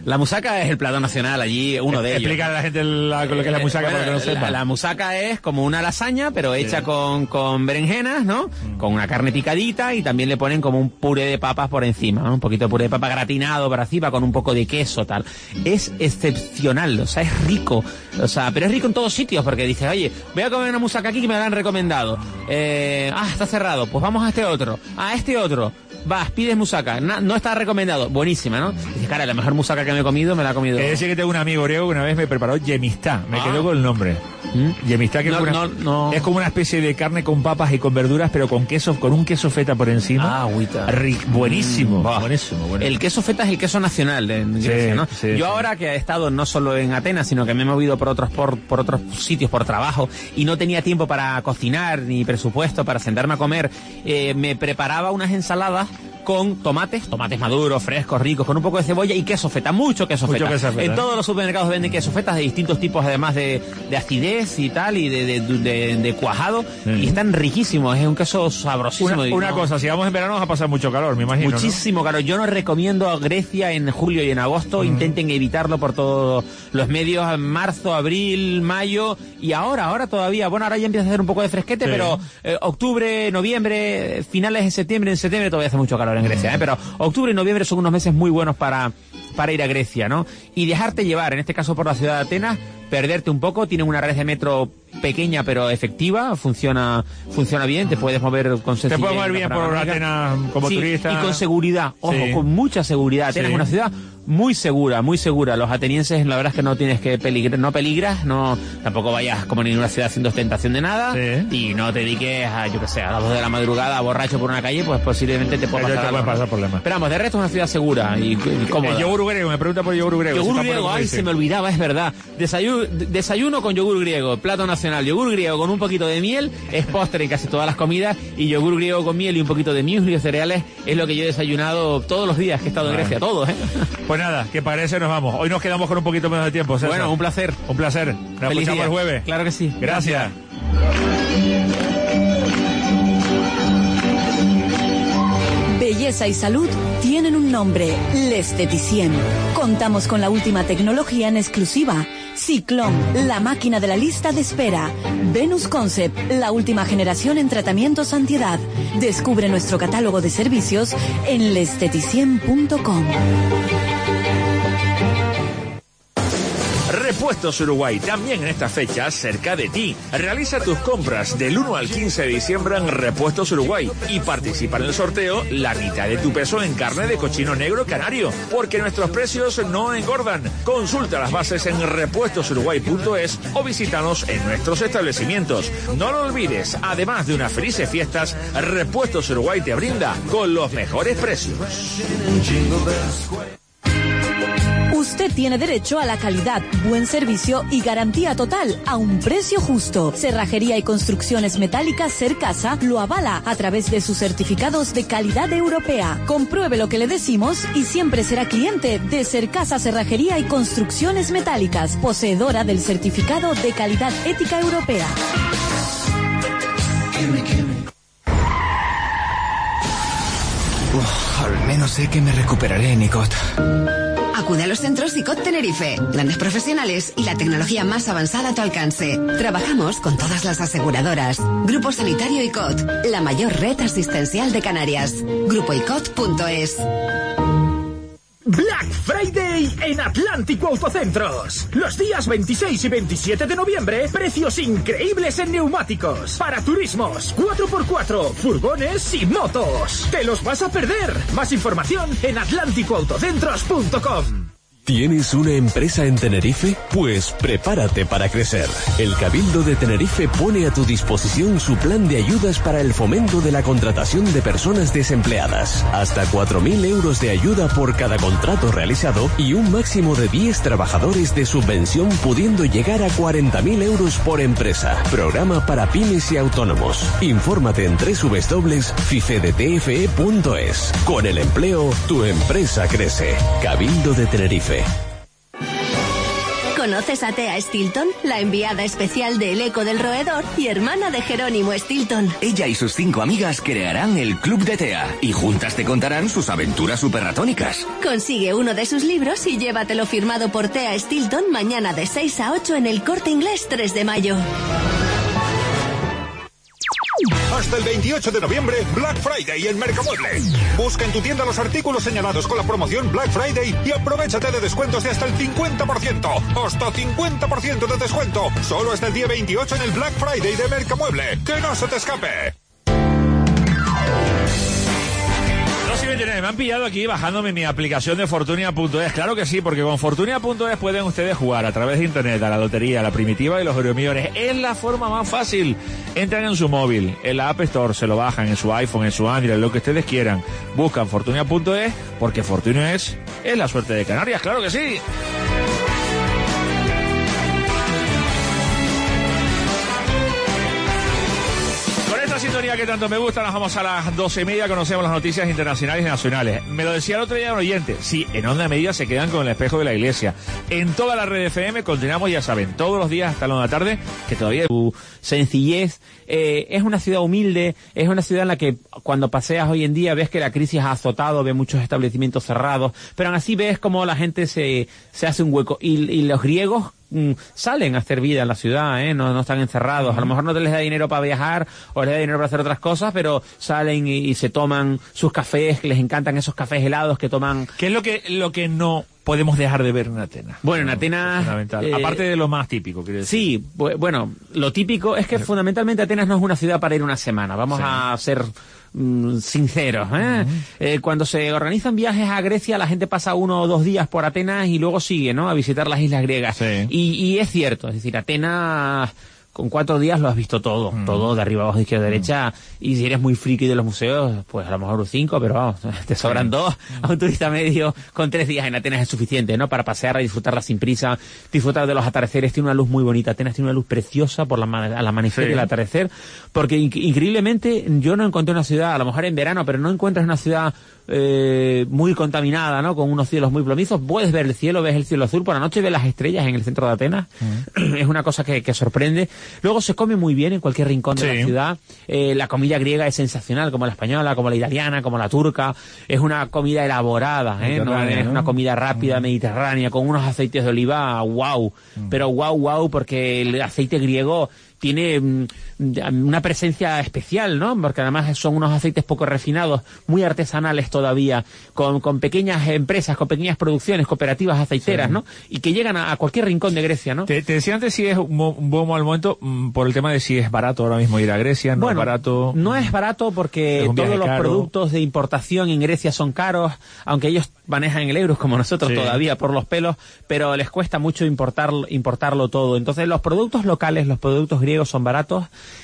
La musaca es el plato nacional allí, uno de ellos. Explica a la gente la, lo que es la musaca eh, bueno, para que no sepa. La, la musaca es como una lasaña, pero hecha sí. con, con berenjenas, ¿no? Mm. Con una carne picadita y también le ponen como un puré de papas por encima, ¿no? Un poquito de puré de papa gratinado para arriba con un poco de queso, tal. Es excepcional, o sea, es rico. O sea, pero es rico en todos sitios porque dices, oye, voy a comer una musaca aquí que me la han recomendado. Eh, ah, está cerrado, pues vamos a este otro. A este otro. Vas, pides musaca, no, no está recomendado, buenísima, ¿no? Dices, cara, la mejor musaca que me he comido, me la ha comido. Es decir que tengo un amigo griego que una vez me preparó yemistá, me ah. quedó con el nombre. ¿Mm? Yemistá que no, es, una, no, no. es como una especie de carne con papas y con verduras, pero con queso, con un queso feta por encima. Ah, agüita. Ric, buenísimo, mm, buenísimo, buenísimo. El queso feta es el queso nacional de Grecia, sí, ¿no? Sí, Yo sí. ahora que he estado no solo en Atenas, sino que me he movido por otros por, por otros sitios por trabajo y no tenía tiempo para cocinar ni presupuesto para sentarme a comer, eh, me preparaba unas ensaladas con tomates, tomates maduros, frescos, ricos, con un poco de cebolla y queso feta, mucho queso mucho feta. Queso feta. En todos los supermercados venden queso fetas de distintos tipos, además de, de acidez y tal, y de, de, de, de cuajado, mm. y están riquísimos, es un queso sabrosísimo. Una, una ¿no? cosa, si vamos en verano vas a pasar mucho calor, me imagino. Muchísimo, ¿no? Calor. Yo no recomiendo a Grecia en julio y en agosto, mm. intenten evitarlo por todos los medios, en marzo, abril, mayo, y ahora, ahora todavía, bueno, ahora ya empieza a hacer un poco de fresquete, sí. pero eh, octubre, noviembre, finales de septiembre, en septiembre todavía hace mucho calor en Grecia, ¿eh? Pero octubre y noviembre son unos meses muy buenos para, para ir a Grecia, ¿no? Y dejarte llevar, en este caso por la ciudad de Atenas, perderte un poco, tienen una red de metro pequeña pero efectiva, funciona funciona bien, te puedes mover con sencillez. Te puedes mover bien por Atenas como sí, turista. Y con seguridad, ojo, sí. con mucha seguridad. Atenas sí. es una ciudad muy segura, muy segura. Los atenienses, la verdad es que no tienes que peligrar, no peligras, no, tampoco vayas como en ninguna ciudad haciendo ostentación de nada, sí. y no te dediques a, yo que sé, a las dos de la madrugada borracho por una calle, pues posiblemente te pueda pasar, te puede pasar problemas. Pero vamos, de resto es una ciudad segura y, y cómoda. El yogur griego, me pregunta por el yogur griego. Yogur griego, ay, se me olvidaba, es verdad. Desayuno, desayuno con yogur griego, plato nacional, yogur griego con un poquito de miel, es postre en casi todas las comidas, y yogur griego con miel y un poquito de muesli o cereales es lo que yo he desayunado todos los días que he estado en Grecia, todos, ¿eh? Pues nada, que parece nos vamos. Hoy nos quedamos con un poquito menos de tiempo, César. Bueno, un placer. Un placer. Nos Feliz escuchamos día. el jueves. Claro que sí. Gracias. Belleza y salud tienen un nombre, L'Esteticien. Contamos con la última tecnología en exclusiva. Ciclón, la máquina de la lista de espera. Venus Concept, la última generación en tratamientos antiedad. Descubre nuestro catálogo de servicios en lesteticien punto com. Repuestos Uruguay, también en estas fechas cerca de ti. Realiza tus compras del uno al quince de diciembre en Repuestos Uruguay y participa en el sorteo la mitad de tu peso en carne de cochino negro canario, porque nuestros precios no engordan. Consulta las bases en repuestos uruguay punto es o visítanos en nuestros establecimientos. No lo olvides, además de unas felices fiestas, Repuestos Uruguay te brinda con los mejores precios. Usted tiene derecho a la calidad, buen servicio y garantía total a un precio justo. Cerrajería y Construcciones Metálicas Cercasa lo avala a través de sus certificados de calidad europea. Compruebe lo que le decimos y siempre será cliente de Cercasa Cerrajería y Construcciones Metálicas, poseedora del certificado de calidad ética europea. Uf, al menos sé que me recuperaré, Nicot. Acude a los centros ICOT Tenerife, grandes profesionales y la tecnología más avanzada a tu alcance. Trabajamos con todas las aseguradoras. Grupo Sanitario ICOT, la mayor red asistencial de Canarias. grupo i c o t punto es. Black Friday en Atlántico Autocentros. Los días veintiséis y veintisiete de noviembre, precios increíbles en neumáticos. Para turismos, cuatro por cuatro, furgones y motos. ¡Te los vas a perder! Más información en atlántico autocentros punto com. ¿Tienes una empresa en Tenerife? Pues prepárate para crecer. El Cabildo de Tenerife pone a tu disposición su plan de ayudas para el fomento de la contratación de personas desempleadas. Hasta cuatro mil euros de ayuda por cada contrato realizado y un máximo de diez trabajadores de subvención, pudiendo llegar a cuarenta mil euros por empresa. Programa para pymes y autónomos. Infórmate en doble u doble u doble u punto fifedetfe punto es. Con el empleo, tu empresa crece. Cabildo de Tenerife. ¿Conoces a Tea Stilton, la enviada especial del Eco del Roedor y hermana de Jerónimo Stilton? Ella y sus cinco amigas crearán el Club de Tea y juntas te contarán sus aventuras superratónicas. Consigue uno de sus libros y llévatelo firmado por Tea Stilton mañana de seis a ocho en el Corte Inglés tres de mayo. Hasta el veintiocho de noviembre, Black Friday en Mercamueble. Busca en tu tienda los artículos señalados con la promoción Black Friday y aprovechate de descuentos de hasta el cincuenta por ciento. Hasta cincuenta por ciento de descuento. Solo hasta el día veintiocho en el Black Friday de Mercamueble. ¡Que no se te escape! Me han pillado aquí bajándome mi aplicación de Fortunia punto es. Claro que sí, porque con Fortunia punto es pueden ustedes jugar a través de internet a la lotería, a la primitiva y los euromillones. Es la forma más fácil. Entran en su móvil, en la App Store, se lo bajan, en su iPhone, en su Android, lo que ustedes quieran. Buscan Fortunia punto es, porque Fortunia es, es la suerte de Canarias. ¡Claro que sí! Sintonía que tanto me gusta, nos vamos a las doce y media, conocemos las noticias internacionales y nacionales. Me lo decía el otro día un oyente, sí, en Onda Media se quedan con el espejo de la iglesia. En toda la red F M continuamos, ya saben, todos los días hasta la una de la tarde, que todavía su sencillez. Eh, es una ciudad humilde, es una ciudad en la que cuando paseas hoy en día ves que la crisis ha azotado, ves muchos establecimientos cerrados, pero aún así ves como la gente se, se hace un hueco. Y, y los griegos mm, salen a hacer vida en la ciudad, ¿eh? No, no están encerrados. A lo mejor no les da dinero para viajar o les da dinero para hacer otras cosas, pero salen y, y se toman sus cafés, que les encantan esos cafés helados que toman. ¿Qué es lo que, lo que no podemos dejar de ver en Atenas? Bueno, en Atenas... Eh, Aparte de lo más típico, quiero decir. Sí, bu bueno, lo típico es que sí. Fundamentalmente Atenas no es una ciudad para ir una semana. Vamos sí. a ser mm, sinceros. ¿eh? Uh-huh. eh, cuando se organizan viajes a Grecia, la gente pasa uno o dos días por Atenas y luego sigue, ¿no?, a visitar las islas griegas. Sí. Y, y es cierto, es decir, Atenas... Con cuatro días lo has visto todo, mm. todo de arriba, abajo, de izquierda, mm. derecha, y si eres muy friki de los museos, pues a lo mejor cinco, pero vamos, te sobran sí. dos. Mm. A un turista medio con tres días en Atenas es suficiente, ¿no?, para pasear y disfrutarla sin prisa, disfrutar de los atardeceres. Tiene una luz muy bonita, Atenas tiene una luz preciosa por la, al amanecer sí. y el atardecer, porque in increíblemente yo no encontré una ciudad, a lo mejor en verano, pero no encuentras una ciudad eh, muy contaminada, ¿no?, con unos cielos muy plomizos. Puedes ver el cielo, ves el cielo azul, por la noche ves las estrellas en el centro de Atenas. Mm. Es una cosa que, que sorprende. Luego se come muy bien en cualquier rincón de sí. la ciudad. Eh, la comida griega es sensacional, como la española, como la italiana, como la turca. Es una comida elaborada, ¿eh? No es una comida rápida, mm. mediterránea, con unos aceites de oliva, wow. Mm. Pero wow, wow, porque el aceite griego tiene mm, una presencia especial, ¿no? Porque además son unos aceites poco refinados, muy artesanales todavía, con, con pequeñas empresas, con pequeñas producciones, cooperativas aceiteras, sí. ¿no? Y que llegan a, a cualquier rincón de Grecia, ¿no? Te, te decía antes si es un, un buen momento mm, por el tema de si es barato ahora mismo ir a Grecia, no bueno, es barato. No es barato porque es todos los caro. productos de importación en Grecia son caros, aunque ellos manejan el euro como nosotros sí. todavía por los pelos, pero les cuesta mucho importar, importarlo todo. Entonces los productos locales, los productos griegos son baratos.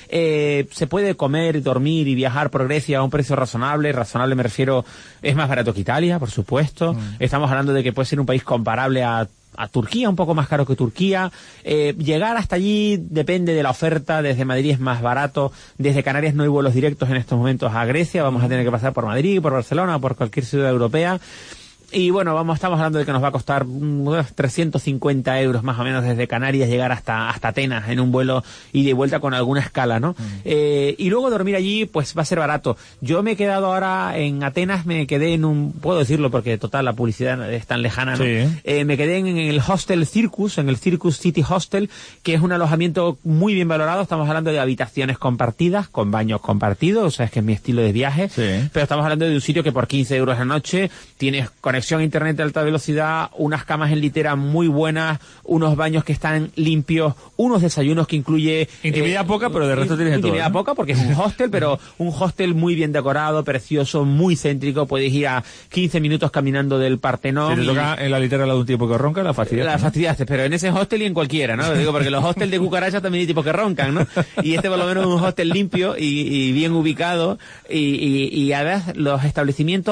Eh, se puede comer, dormir y viajar por Grecia a un precio razonable. Razonable me refiero, es más barato que Italia, por supuesto. Mm. Estamos hablando de que puede ser un país comparable a a Turquía, un poco más caro que Turquía. Eh, llegar hasta allí depende de la oferta. Desde Madrid es más barato. Desde Canarias no hay vuelos directos en estos momentos a Grecia. Vamos a tener que pasar por Madrid, por Barcelona, por cualquier ciudad europea. Y bueno, vamos, estamos hablando de que nos va a costar unos trescientos cincuenta euros más o menos desde Canarias llegar hasta hasta Atenas en un vuelo ida y vuelta con alguna escala, ¿no? Mm. Eh, y luego dormir allí, pues va a ser barato. Yo me he quedado ahora en Atenas, me quedé en un, puedo decirlo porque total la publicidad es tan lejana, ¿no? Sí. Eh, me quedé en, en el Hostel Circus, en el Circus City Hostel, que es un alojamiento muy bien valorado. Estamos hablando de habitaciones compartidas, con baños compartidos, o sea, es que es mi estilo de viaje. Sí. Pero estamos hablando de un sitio que por quince euros la noche tienes conexión a internet de alta velocidad, unas camas en litera muy buenas, unos baños que están limpios, unos desayunos que incluye... Intimidad eh, poca, pero de resto tienes todo. Intimidad poca porque es un hostel, pero un hostel muy bien decorado, precioso, muy céntrico. Puedes ir a quince minutos caminando del Partenón. Si te toca en la litera al lado de un tipo que ronca, la fastidiaste. La fastidiaste, pero en ese hostel y en cualquiera, ¿no? Digo, porque los hostels de cucarachas también hay tipos que roncan, ¿no? Y este por lo menos es un hostel limpio y, y bien ubicado y, y, y además los establecimientos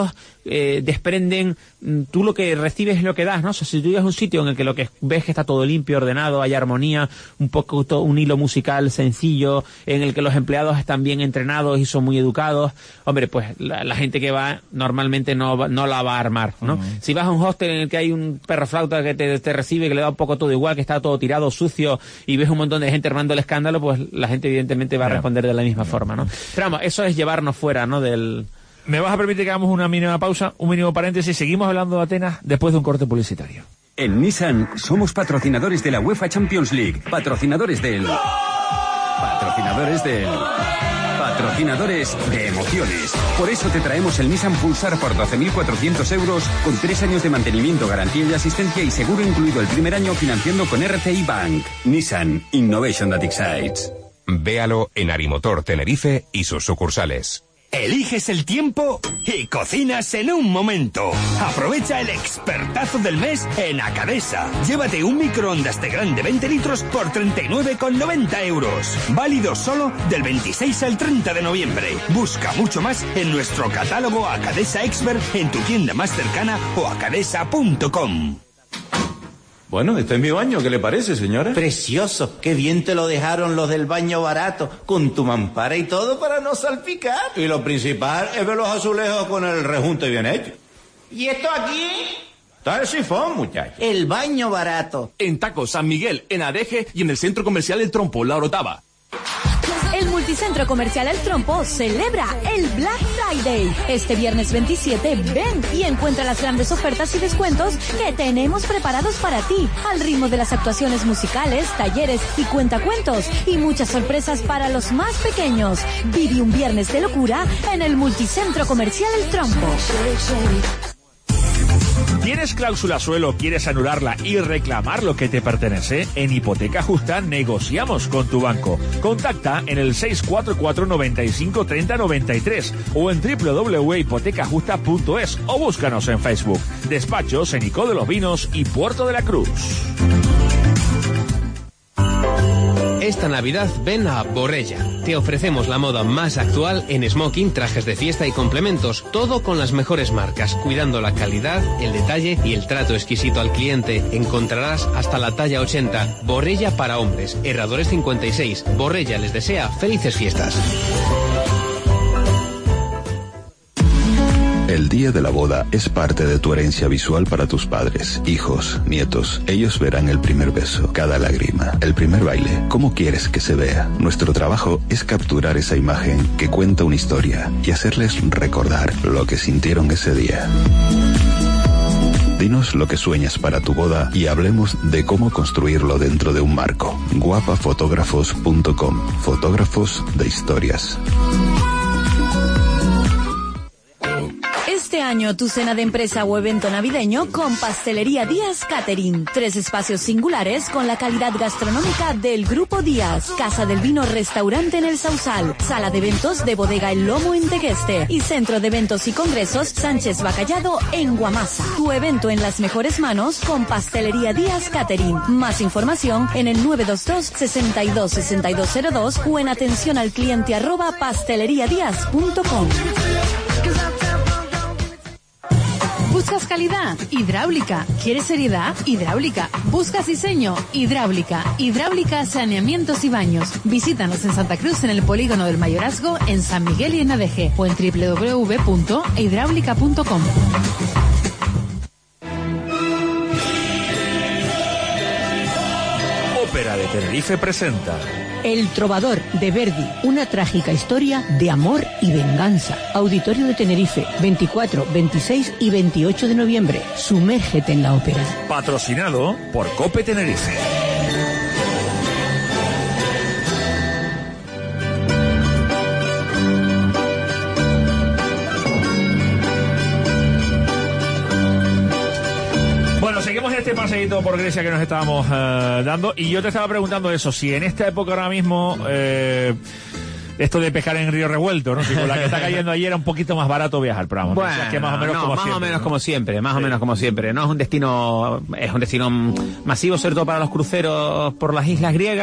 eh, desprenden, tú lo que recibes es lo que das, ¿no? O sea, si tú llegas a un sitio en el que lo que ves que está todo limpio, ordenado, hay armonía, un poco todo, un hilo musical sencillo, en el que los empleados están bien entrenados y son muy educados, hombre, pues la, la gente que va normalmente no, no la va a armar, ¿no? Uh-huh. Si vas a un hostel en el que hay un perro flauta que te, te recibe, que le da un poco todo igual, que está todo tirado, sucio, y ves un montón de gente armando el escándalo, pues la gente evidentemente va a responder de la misma forma, ¿no? Pero vamos, eso es llevarnos fuera, ¿no? Del... ¿Me vas a permitir que hagamos una mínima pausa, un mínimo paréntesis? Seguimos hablando de Atenas después de un corte publicitario. En Nissan somos patrocinadores de la UEFA Champions League, patrocinadores del... Patrocinadores del... Patrocinadores de emociones. Por eso te traemos el Nissan Pulsar por doce mil cuatrocientos euros con tres años de mantenimiento, garantía y asistencia y seguro incluido el primer año financiando con R C I Bank. Nissan Innovation that excites. Véalo en Arimotor Tenerife y sus sucursales. Eliges el tiempo y cocinas en un momento. Aprovecha el expertazo del mes en Acadesa. Llévate un microondas de grande veinte litros por treinta y nueve con noventa euros. Válido solo del veintiséis al treinta de noviembre. Busca mucho más en nuestro catálogo Acadesa Expert en tu tienda más cercana o acadesa punto com. Bueno, este es mi baño, ¿qué le parece, señora? Precioso, qué bien te lo dejaron los del baño barato, con tu mampara y todo para no salpicar. Y lo principal es ver los azulejos con el rejunte bien hecho. ¿Y esto aquí? Está el sifón, muchacho. El baño barato. En Taco San Miguel, en Adeje y en el Centro Comercial El Trompo, La Orotava. El Multicentro Comercial El Trompo celebra el Black Friday. Este viernes veintisiete, ven y encuentra las grandes ofertas y descuentos que tenemos preparados para ti, al ritmo de las actuaciones musicales, talleres y cuentacuentos, y muchas sorpresas para los más pequeños. Vive un viernes de locura en el Multicentro Comercial El Trompo. ¿Tienes cláusula suelo, quieres anularla y reclamar lo que te pertenece? En Hipoteca Justa negociamos con tu banco. Contacta en el seis cuatro cuatro, noventa y cinco, treinta, noventa y tres o en doble u doble u doble u punto hipoteca justa punto es o búscanos en Facebook. Despachos en Icó de los Vinos y Puerto de la Cruz. Esta Navidad ven a Borrella. Te ofrecemos la moda más actual en smoking, trajes de fiesta y complementos. Todo con las mejores marcas, cuidando la calidad, el detalle y el trato exquisito al cliente. Encontrarás hasta la talla ochenta. Borrella para hombres. Herradores cincuenta y seis. Borrella les desea felices fiestas. El día de la boda es parte de tu herencia visual para tus padres, hijos, nietos. Ellos verán el primer beso, cada lágrima, el primer baile. ¿Cómo quieres que se vea? Nuestro trabajo es capturar esa imagen que cuenta una historia y hacerles recordar lo que sintieron ese día. Dinos lo que sueñas para tu boda y hablemos de cómo construirlo dentro de un marco. guapa fotógrafos punto com. Fotógrafos de historias. Este año tu cena de empresa o evento navideño con Pastelería Díaz Catering. Tres espacios singulares con la calidad gastronómica del Grupo Díaz. Casa del Vino Restaurante en el Sausal. Sala de eventos de Bodega El Lomo en Tegueste. Y Centro de Eventos y Congresos Sánchez Bacallado en Guamasa. Tu evento en las mejores manos con Pastelería Díaz Catering. Más información en el nueve dos dos, sesenta y dos, sesenta y dos cero dos o en atención al cliente arroba pasteleriadiaz punto com. ¿Buscas calidad? Hidráulica. ¿Quieres seriedad? Hidráulica. ¿Buscas diseño? Hidráulica. Hidráulica, saneamientos y baños. Visítanos en Santa Cruz en el Polígono del Mayorazgo, en San Miguel y en Adeje o en doble u doble u doble u punto hidráulica punto com. Ópera de Tenerife presenta El Trovador de Verdi, una trágica historia de amor y venganza. Auditorio de Tenerife, veinticuatro, veintiséis y veintiocho de noviembre. Sumérgete en la ópera. Patrocinado por Cope Tenerife. Bueno, seguimos en este paseíto por Grecia que nos estábamos uh, dando y yo te estaba preguntando eso, si en esta época ahora mismo eh, esto de pescar en río revuelto, ¿no? Si con la que está cayendo ayer era un poquito más barato viajar, pero vamos, bueno, que más o menos no, como más siempre. o menos ¿no? como siempre, más sí. o menos como siempre. No es un destino, es un destino masivo, sobre todo para los cruceros por las islas griegas.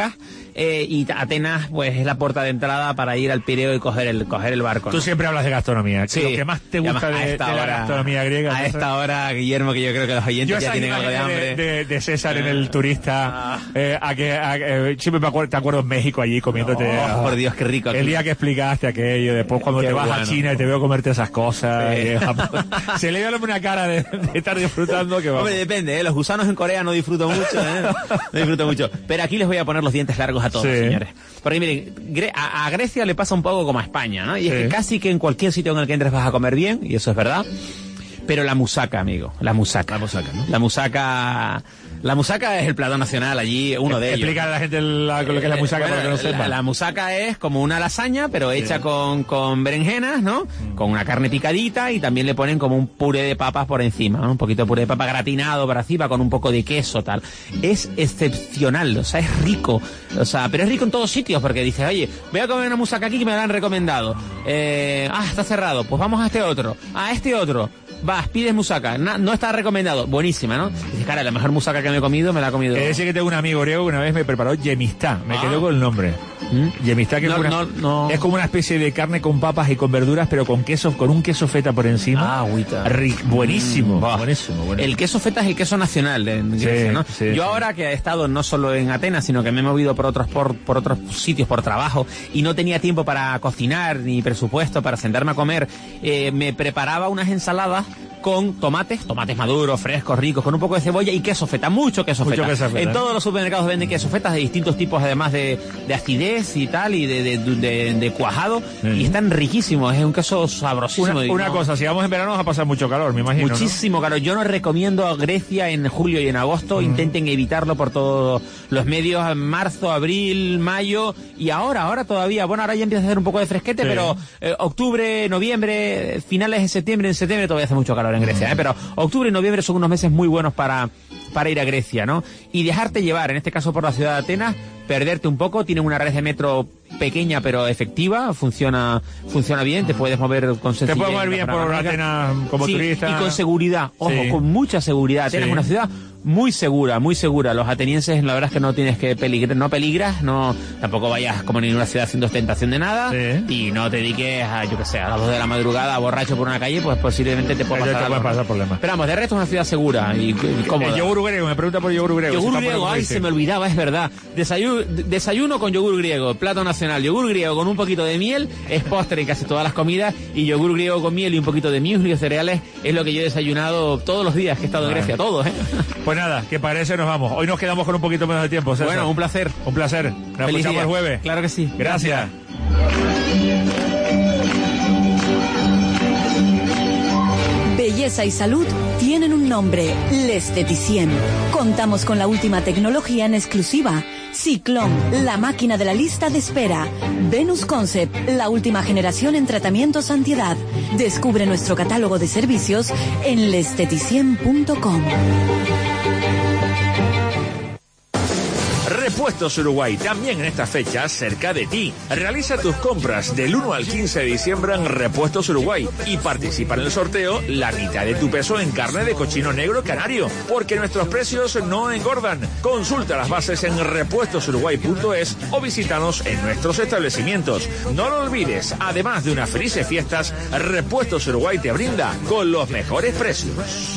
Eh, y Atenas, pues, es la puerta de entrada para ir al Pireo y coger el coger el barco, ¿no? Tú siempre hablas de gastronomía. Sí. Lo que más te gusta Además, de, esta de la hora, gastronomía griega. A esta hora, Guillermo, que yo creo que los oyentes Yo ya esa tienen algo de imagen hambre. de, de, de César en el turista, eh, a que, a, eh, siempre me acuerdo, te acuerdo en México allí comiéndote. Oh, oh, por Dios, qué rico. El día que explicaste aquello, después cuando Qué te vas bueno. a China y te veo comerte esas cosas. Sí. Y, se le ve una cara de, de estar disfrutando que vamos. Hombre, depende, ¿eh? Los gusanos en Corea no disfruto mucho, ¿eh? No disfruto mucho. Pero aquí les voy a poner los dientes largos a todos, Sí. señores. Porque miren, Gre- a, a Grecia le pasa un poco como a España, ¿no? Y es Sí. que casi que en cualquier sitio en el que entres vas a comer bien, y eso es verdad. Pero la musaca, amigo, la musaca. La musaca, ¿no? La musaca... La musaca es el plato nacional allí, uno de ellos. Explica a la gente la- lo que es la musaca Bueno, para que no sepa. La, la musaca es como una lasaña, pero hecha con, con berenjenas, ¿no? Mm. Con una carne picadita y también le ponen como un puré de papas por encima, ¿no? Un poquito de puré de papa gratinado por encima con un poco de queso, tal. Es excepcional, o sea, es rico. O sea, pero es rico en todos sitios porque dices, oye, voy a comer una musaca aquí que me la han recomendado. Eh, ah, está cerrado, pues vamos a este otro. A este otro. Vas, pides musaca, Na- no está recomendado, buenísima, ¿no? Dices, cara, la mejor musaca que me he comido me la ha comido. Es decir, que tengo un amigo griego que una vez me preparó yemistá. Me Ah. quedó con el nombre. ¿Mm? Yemistá, que No, es, una- no, no. es como una especie de carne con papas y con verduras, pero con queso, con un queso feta por encima. Ah, agüita. Ric- buenísimo, Mm, bah. buenísimo, buenísimo. El queso feta es el queso nacional de en Sí, Grecia, ¿no? sí, Yo sí. ahora que he estado no solo en Atenas, sino que me he movido por otros por, por otros sitios por trabajo y no tenía tiempo para cocinar ni presupuesto para sentarme a comer, eh, me preparaba unas ensaladas con tomates, tomates maduros, frescos, ricos, con un poco de cebolla y queso feta, mucho queso Mucho feta. queso feta, En ¿eh? todos los supermercados venden queso fetas de distintos tipos, además de, de acidez y tal, y de, de, de, de cuajado, y están riquísimos, es un queso sabrosísimo. Una, y una no- cosa, si vamos en verano vas a pasar mucho calor, me imagino, ¿no? Muchísimo, claro. Yo no recomiendo a Grecia en julio y en agosto. Mm. Intenten evitarlo por todos los medios, en marzo, abril, mayo y ahora, ahora todavía. Bueno, ahora ya empieza a hacer un poco de fresquete, Sí. pero eh, octubre, noviembre, finales de septiembre, en septiembre todavía hace mucho calor en Grecia, Mm. ¿eh? Pero octubre y noviembre son unos meses muy buenos para, para ir a Grecia, ¿no? Y dejarte llevar, en este caso por la ciudad de Atenas, perderte un poco. Tienen una red de metro pequeña pero efectiva, funciona funciona bien, te puedes mover con sencillez. Te puedes mover bien por Atenas como Sí, turista. y con seguridad, ojo, Sí. con mucha seguridad. Atenas Sí. es una ciudad muy segura, muy segura. Los atenienses, la verdad es que no tienes que peligrar, no peligras, no, tampoco vayas como en ninguna ciudad haciendo ostentación de nada, Sí. y no te dediques a, yo que sé, a las dos de la madrugada borracho por una calle, pues posiblemente te pueda Ahí te pasar puede algo. pasar problemas. Pero vamos, de resto es una ciudad segura y, y cómoda. El yogur griego, me pregunta por el yogur griego. Yogur si está griego, por el ay, dice. se me olvidaba, es verdad. Desayuno, desayuno con yogur griego, plato nacional. Yogur griego con un poquito de miel, es postre en casi todas las comidas. Y yogur griego con miel y un poquito de muesli o cereales es lo que yo he desayunado todos los días que he estado en Vale. Grecia, todos, ¿eh? Pues nada, que parece nos vamos. Hoy nos quedamos con un poquito menos de tiempo, César. Bueno, un placer. Un placer. Nos Feliz escuchamos día. el jueves. Claro que sí. Gracias. Belleza y salud tienen un nombre, L'Esteticien. Contamos con la última tecnología en exclusiva. Ciclón, la máquina de la lista de espera. Venus Concept, la última generación en tratamientos antiedad. Descubre nuestro catálogo de servicios en lesteticien punto com. Repuestos Uruguay, también en esta fecha cerca de ti. Realiza tus compras del uno al quince de diciembre en Repuestos Uruguay y participa en el sorteo la mitad de tu peso en carne de cochino negro canario, porque nuestros precios no engordan. Consulta las bases en repuestos uruguay punto es o visítanos en nuestros establecimientos. No lo olvides, además de unas felices fiestas, Repuestos Uruguay te brinda con los mejores precios.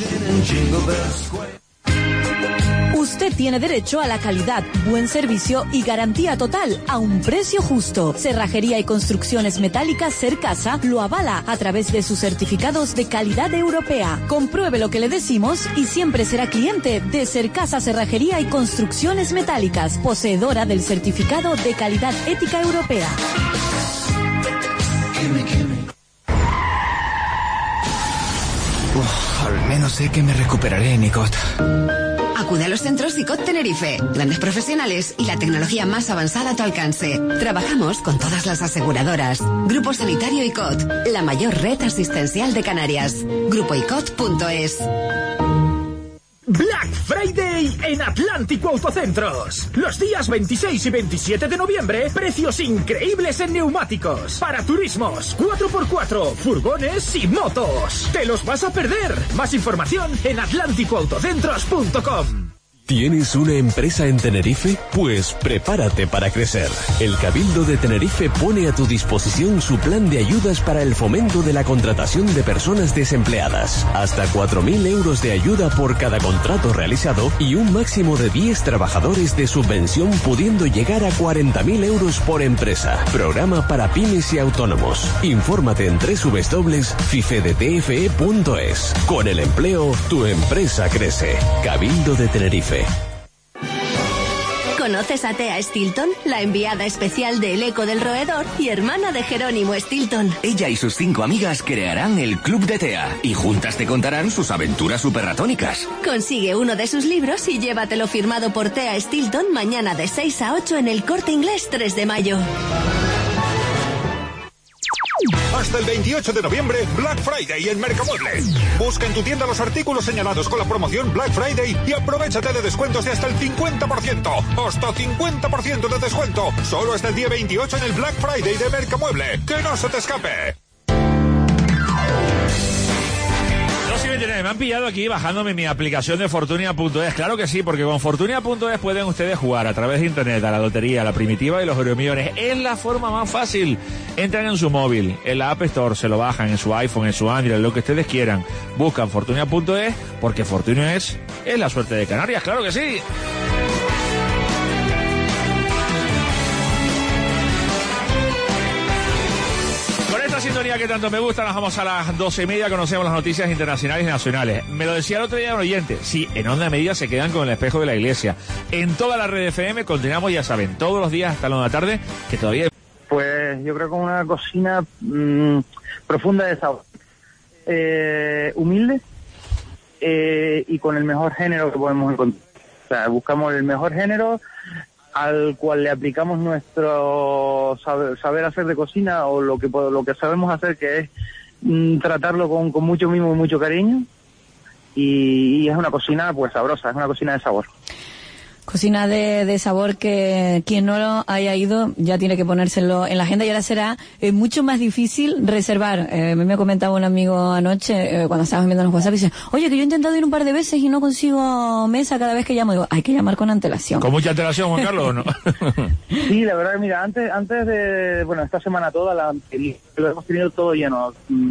Usted tiene derecho a la calidad, buen servicio y garantía total a un precio justo. Cerrajería y Construcciones Metálicas Cercasa lo avala a través de sus certificados de calidad europea. Compruebe lo que le decimos y siempre será cliente de Cercasa Cerrajería y Construcciones Metálicas, poseedora del certificado de calidad ética europea. Uf, al menos sé que me recuperaré, Nicot. Acude a los centros ICOT Tenerife, grandes profesionales y la tecnología más avanzada a tu alcance. Trabajamos con todas las aseguradoras. Grupo Sanitario ICOT, la mayor red asistencial de Canarias. grupo i c o t punto es. Black Friday en Atlántico Autocentros. Los días veintiséis y veintisiete de noviembre, precios increíbles en neumáticos. Para turismos, cuatro por cuatro, furgones y motos. ¡Te los vas a perder! Más información en atlántico autocentros punto com. ¿Tienes una empresa en Tenerife? Pues prepárate para crecer. El Cabildo de Tenerife pone a tu disposición su plan de ayudas para el fomento de la contratación de personas desempleadas. Hasta cuatro mil euros de ayuda por cada contrato realizado y un máximo de diez trabajadores de subvención, pudiendo llegar a cuarenta mil euros por empresa. Programa para pymes y autónomos. Infórmate en doble u doble u doble u punto fifedetfe punto es. Con el empleo, tu empresa crece. Cabildo de Tenerife. ¿Conoces a Tea Stilton, la enviada especial del Eco del Roedor y hermana de Jerónimo Stilton? Ella y sus cinco amigas crearán el Club de Tea y juntas te contarán sus aventuras superratónicas. Consigue uno de sus libros y llévatelo firmado por Tea Stilton mañana de seis a ocho en el Corte Inglés tres de mayo. Hasta el veintiocho de noviembre, Black Friday en Mercamueble. Busca en tu tienda los artículos señalados con la promoción Black Friday y aprovechate de descuentos de hasta el cincuenta por ciento. Hasta cincuenta por ciento de descuento. Solo hasta el día veintiocho en el Black Friday de Mercamueble. ¡Que no se te escape! Me han pillado aquí bajándome mi aplicación de Fortunia punto es. Claro que sí, porque con Fortunia punto es pueden ustedes jugar a través de internet a la lotería, a la primitiva y los euromillones. Es la forma más fácil. Entran en su móvil, en la App Store, se lo bajan en su iPhone, en su Android, lo que ustedes quieran. Buscan Fortunia punto es, porque Fortunia es, es la suerte de Canarias. Claro que sí. Esta sintonía que tanto me gusta, nos vamos a las doce y media, conocemos las noticias internacionales y nacionales. Me lo decía el otro día un oyente, sí, en Onda Media se quedan con el espejo de la iglesia. En toda la red de F M continuamos, ya saben, todos los días hasta la una de la tarde, que todavía... Pues yo creo que una cocina mmm, profunda de sabor, eh, humilde eh, y con el mejor género que podemos encontrar. O sea, buscamos el mejor género al cual le aplicamos nuestro saber, saber hacer de cocina o lo que lo que sabemos hacer, que es mm, tratarlo con, con mucho mimo y mucho cariño, y, y es una cocina pues sabrosa, es una cocina de sabor. Cocina de, de sabor que quien no lo haya ido ya tiene que ponérselo en la agenda, y ahora será eh, mucho más difícil reservar. Eh, me comentaba un amigo anoche, eh, cuando estábamos viendo los WhatsApp, y dice, oye, que yo he intentado ir un par de veces y no consigo mesa cada vez que llamo. Digo, hay que llamar con antelación. ¿Con mucha antelación, Juan Carlos, o no? Sí, la verdad que mira, antes antes de, bueno, esta semana toda la lo hemos tenido todo lleno.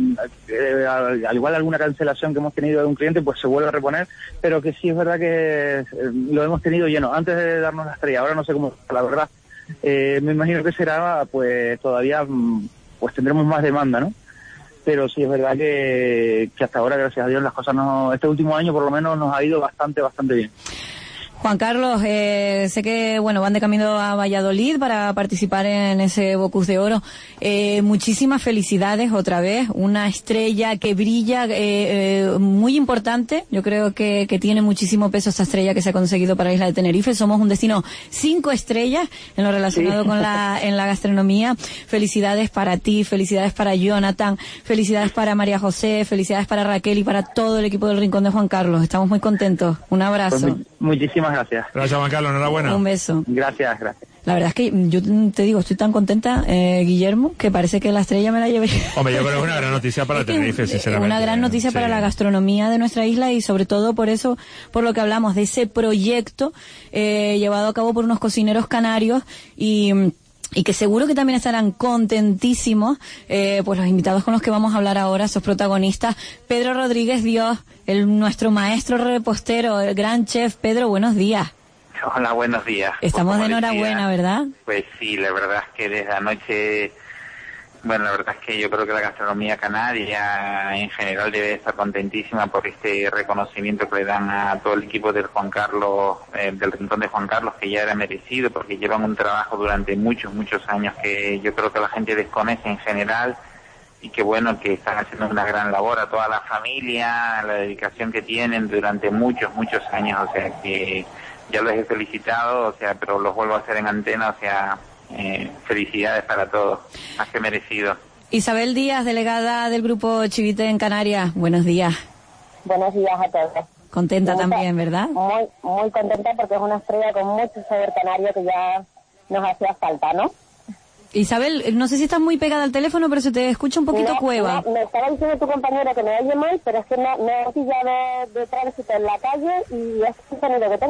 Eh, al, al igual alguna cancelación que hemos tenido de un cliente, pues se vuelve a reponer, pero que sí es verdad que eh, lo hemos tenido lleno antes de darnos la estrella. Ahora no sé cómo, la verdad, eh, me imagino que será, pues todavía, pues tendremos más demanda, ¿no? Pero sí es verdad que, que hasta ahora, gracias a Dios, las cosas no, este último año por lo menos nos ha ido bastante, bastante bien. Juan Carlos, eh, sé que bueno van de camino a Valladolid para participar en ese Bocus de Oro. Eh, muchísimas felicidades otra vez, una estrella que brilla, eh, eh, muy importante. Yo creo que, que tiene muchísimo peso esta estrella que se ha conseguido para la isla de Tenerife. Somos un destino cinco estrellas en lo relacionado sí. con la en la gastronomía. Felicidades para ti, felicidades para Jonathan, felicidades para María José, felicidades para Raquel y para todo el equipo del Rincón de Juan Carlos. Estamos muy contentos. Un abrazo. Pues muy, muchísimas gracias. Gracias, Juan Carlos, enhorabuena. Un beso. Gracias, gracias. La verdad es que yo te digo, estoy tan contenta, eh, Guillermo, que parece que la estrella me la llevé. Hombre, yo creo que es una gran noticia para Tenerife, sinceramente. Una gran noticia sí. para la gastronomía de nuestra isla, y sobre todo por eso, por lo que hablamos de ese proyecto eh, llevado a cabo por unos cocineros canarios, y... y que seguro que también estarán contentísimos, eh, pues los invitados con los que vamos a hablar ahora, esos protagonistas. Pedro Rodríguez Dios, el, nuestro maestro repostero, el gran chef. Pedro, buenos días. Hola, buenos días. Estamos pues, de enhorabuena, decía, ¿verdad? Pues sí, la verdad es que desde anoche, bueno, la verdad es que yo creo que la gastronomía canaria en general debe estar contentísima por este reconocimiento que le dan a todo el equipo del Juan Carlos, eh, del Rincón de Juan Carlos, que ya era merecido, porque llevan un trabajo durante muchos, muchos años que yo creo que la gente desconoce en general, y que bueno, que están haciendo una gran labor, a toda la familia, la dedicación que tienen durante muchos, muchos años, o sea que ya los he felicitado, o sea, pero los vuelvo a hacer en antena, o sea, eh, felicidades para todos, más que merecido. Isabel Díaz, delegada del Grupo Chivite en Canarias, buenos días. Buenos días a todos. Contenta muy, también, ¿verdad? Muy, muy contenta porque es una estrella con mucho sabor canario que ya nos hacía falta, ¿no? Isabel, no sé si estás muy pegada al teléfono, pero se te escucha un poquito no, cueva. No, me estaba diciendo tu compañero que me oye mal, pero es que me, me he pillado de, de tránsito en la calle y es el sonido que tengo.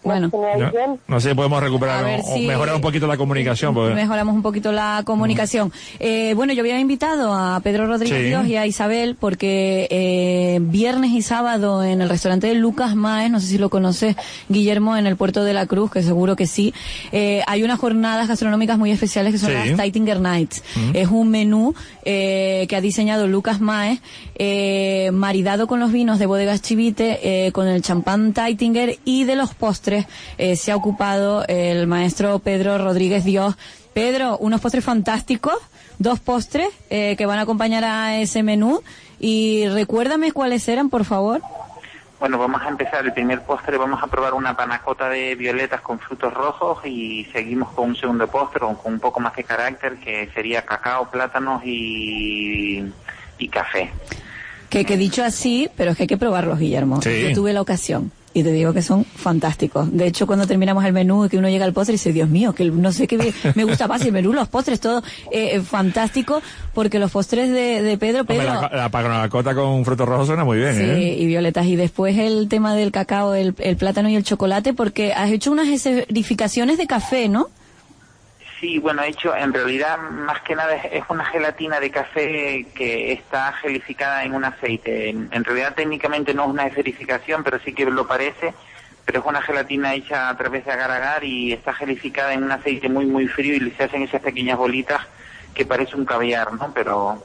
Bueno, no, no sé, podemos recuperar o, si o mejorar un poquito la comunicación. Porque... Mejoramos un poquito la comunicación. Mm. Eh, bueno, yo había invitado a Pedro Rodríguez sí. Dios y a Isabel porque eh, viernes y sábado en el restaurante de Lucas Maes, no sé si lo conoces, Guillermo, en el Puerto de la Cruz, que seguro que sí, eh, hay unas jornadas gastronómicas muy especiales que son sí. las Taitinger Nights. Mm. Es un menú eh, que ha diseñado Lucas Maes, eh, maridado con los vinos de Bodegas Chivite, eh, con el champán Taitinger, y de los postres Eh, se ha ocupado el maestro Pedro Rodríguez Dios. Pedro, unos postres fantásticos, dos postres eh, que van a acompañar a ese menú, y recuérdame cuáles eran, por favor. Bueno, vamos a empezar el primer postre, vamos a probar una panacota de violetas con frutos rojos y seguimos con un segundo postre con, con un poco más de carácter, que sería cacao, plátanos y, y café. Que, que dicho así, pero es que hay que probarlos, Guillermo. Sí. Yo tuve la ocasión. Y te digo que son fantásticos. De hecho, cuando terminamos el menú y que uno llega al postre y dice, Dios mío, que no sé qué me gusta más, el menú, los postres, todo eh, fantástico, porque los postres de, de Pedro... Pedro Hombre, la, la panacota con frutos rojos suena muy bien, sí, ¿eh? Y violetas. Y después el tema del cacao, el, el plátano y el chocolate, porque has hecho unas esferificaciones de café, ¿no? Sí, bueno, he hecho, en realidad, más que nada es, es una gelatina de café que está gelificada en un aceite. En, en realidad, técnicamente no es una esferificación, pero sí que lo parece, pero es una gelatina hecha a través de agar-agar y está gelificada en un aceite muy, muy frío, y se hacen esas pequeñas bolitas que parece un caviar, ¿no? Pero...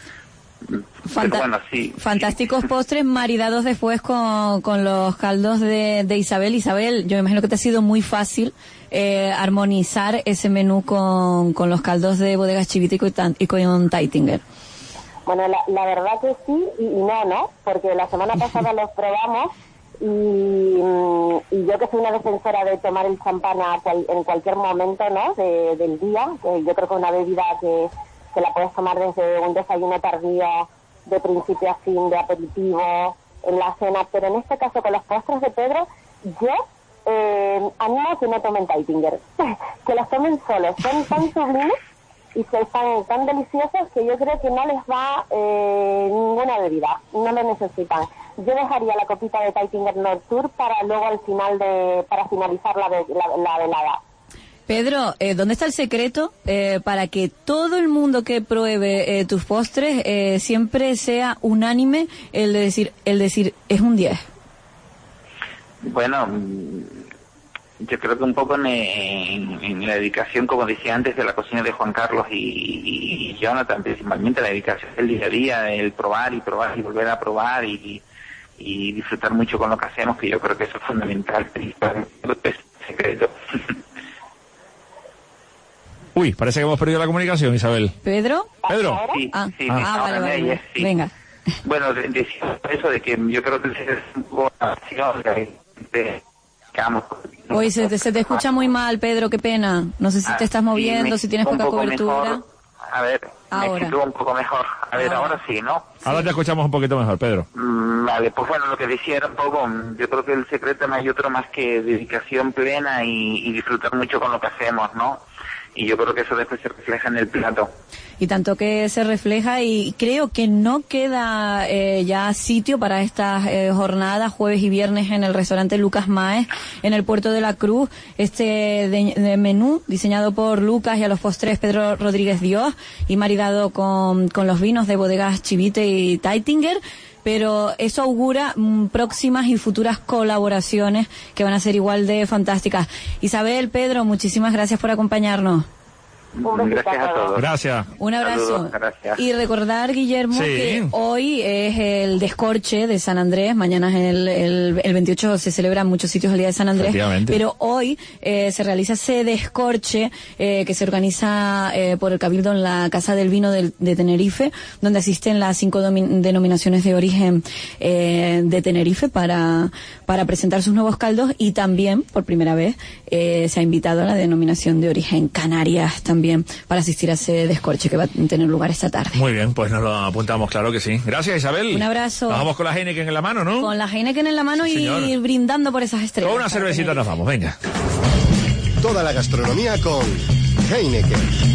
Fanta Pero bueno, sí. Fantásticos postres maridados después con, con los caldos de, de Isabel. Isabel, yo me imagino que te ha sido muy fácil eh, armonizar ese menú con, con los caldos de Bodegas Chivite y con, y con Taitinger. Bueno, la, la verdad que sí y, y no, ¿no? Porque la semana pasada los probamos y, y yo que soy una defensora de tomar el champán a cual, en cualquier momento, ¿no? De, del día, que yo creo que es una bebida que... que la puedes tomar desde un desayuno tardío, de principio a fin, de aperitivo, en la cena, pero en este caso con los postres de Pedro, yo eh, animo a que no tomen Taitinger, que los tomen solos, son tan sublimes y son tan, tan deliciosos que yo creo que no les va eh, ninguna bebida, no lo necesitan. Yo dejaría la copita de Taitinger Nocturne para luego al final de, para finalizar la, la, la velada. Pedro, eh, ¿dónde está el secreto eh, para que todo el mundo que pruebe eh, tus postres eh, siempre sea unánime el de decir, el decir es un diez? Bueno, yo creo que un poco en, en, en la dedicación, como decía antes, de la cocina de Juan Carlos y, y, y Jonathan, principalmente la dedicación del día a día, el probar y probar y volver a probar y, y disfrutar mucho con lo que hacemos, que yo creo que eso es fundamental, principalmente es el secreto. Uy, parece que hemos perdido la comunicación, Isabel. ¿Pedro? ¿Pedro? Sí, ah, sí, ah, ah vale, vale. Ella, sí. Venga. Bueno, decía eso de que yo creo que es un poco la acción de, de, digamos... Oye, se te, se te escucha muy mal, Pedro, qué pena. No sé si te estás moviendo, sí, me, si tienes poca cobertura. Mejor. A ver, ahora. me sitúo un poco mejor. A ver, ahora, ahora sí, ¿no? Ahora sí. te escuchamos un poquito mejor, Pedro. Mm, vale, pues bueno, lo que decía era un poco, yo creo que el secreto no hay otro más que dedicación plena y, y disfrutar mucho con lo que hacemos, ¿no? Y yo creo que eso después se refleja en el plato. Y tanto que se refleja, y creo que no queda eh, ya sitio para estas eh, jornadas, jueves y viernes, en el restaurante Lucas Maes, en el Puerto de la Cruz. Este de, de menú, diseñado por Lucas, y a los postres Pedro Rodríguez Dios, y maridado con, con los vinos de Bodegas Chivite y Taitinger. Pero eso augura mm, próximas y futuras colaboraciones que van a ser igual de fantásticas. Isabel, Pedro, muchísimas gracias por acompañarnos. Gracias a todos. Gracias. Un abrazo. Saludos, gracias. Y recordar, Guillermo, sí. que hoy es el descorche de San Andrés. Mañana es el, el, el veintiocho, se celebra en muchos sitios el Día de San Andrés. Pero hoy eh, se realiza ese descorche eh, que se organiza eh, por el Cabildo en la Casa del Vino de, de Tenerife, donde asisten las cinco denominaciones de origen eh, de Tenerife para, para presentar sus nuevos caldos, y también, por primera vez, eh, se ha invitado a la denominación de origen Canarias también para asistir a ese descorche que va a tener lugar esta tarde. Muy bien, pues nos lo apuntamos, claro que sí. Gracias, Isabel. Un abrazo. Nos vamos con la Heineken en la mano, ¿no? Con la Heineken en la mano, sí, y señor, brindando por esas estrellas. Con una cervecita nos vamos, venga. Toda la gastronomía con Heineken.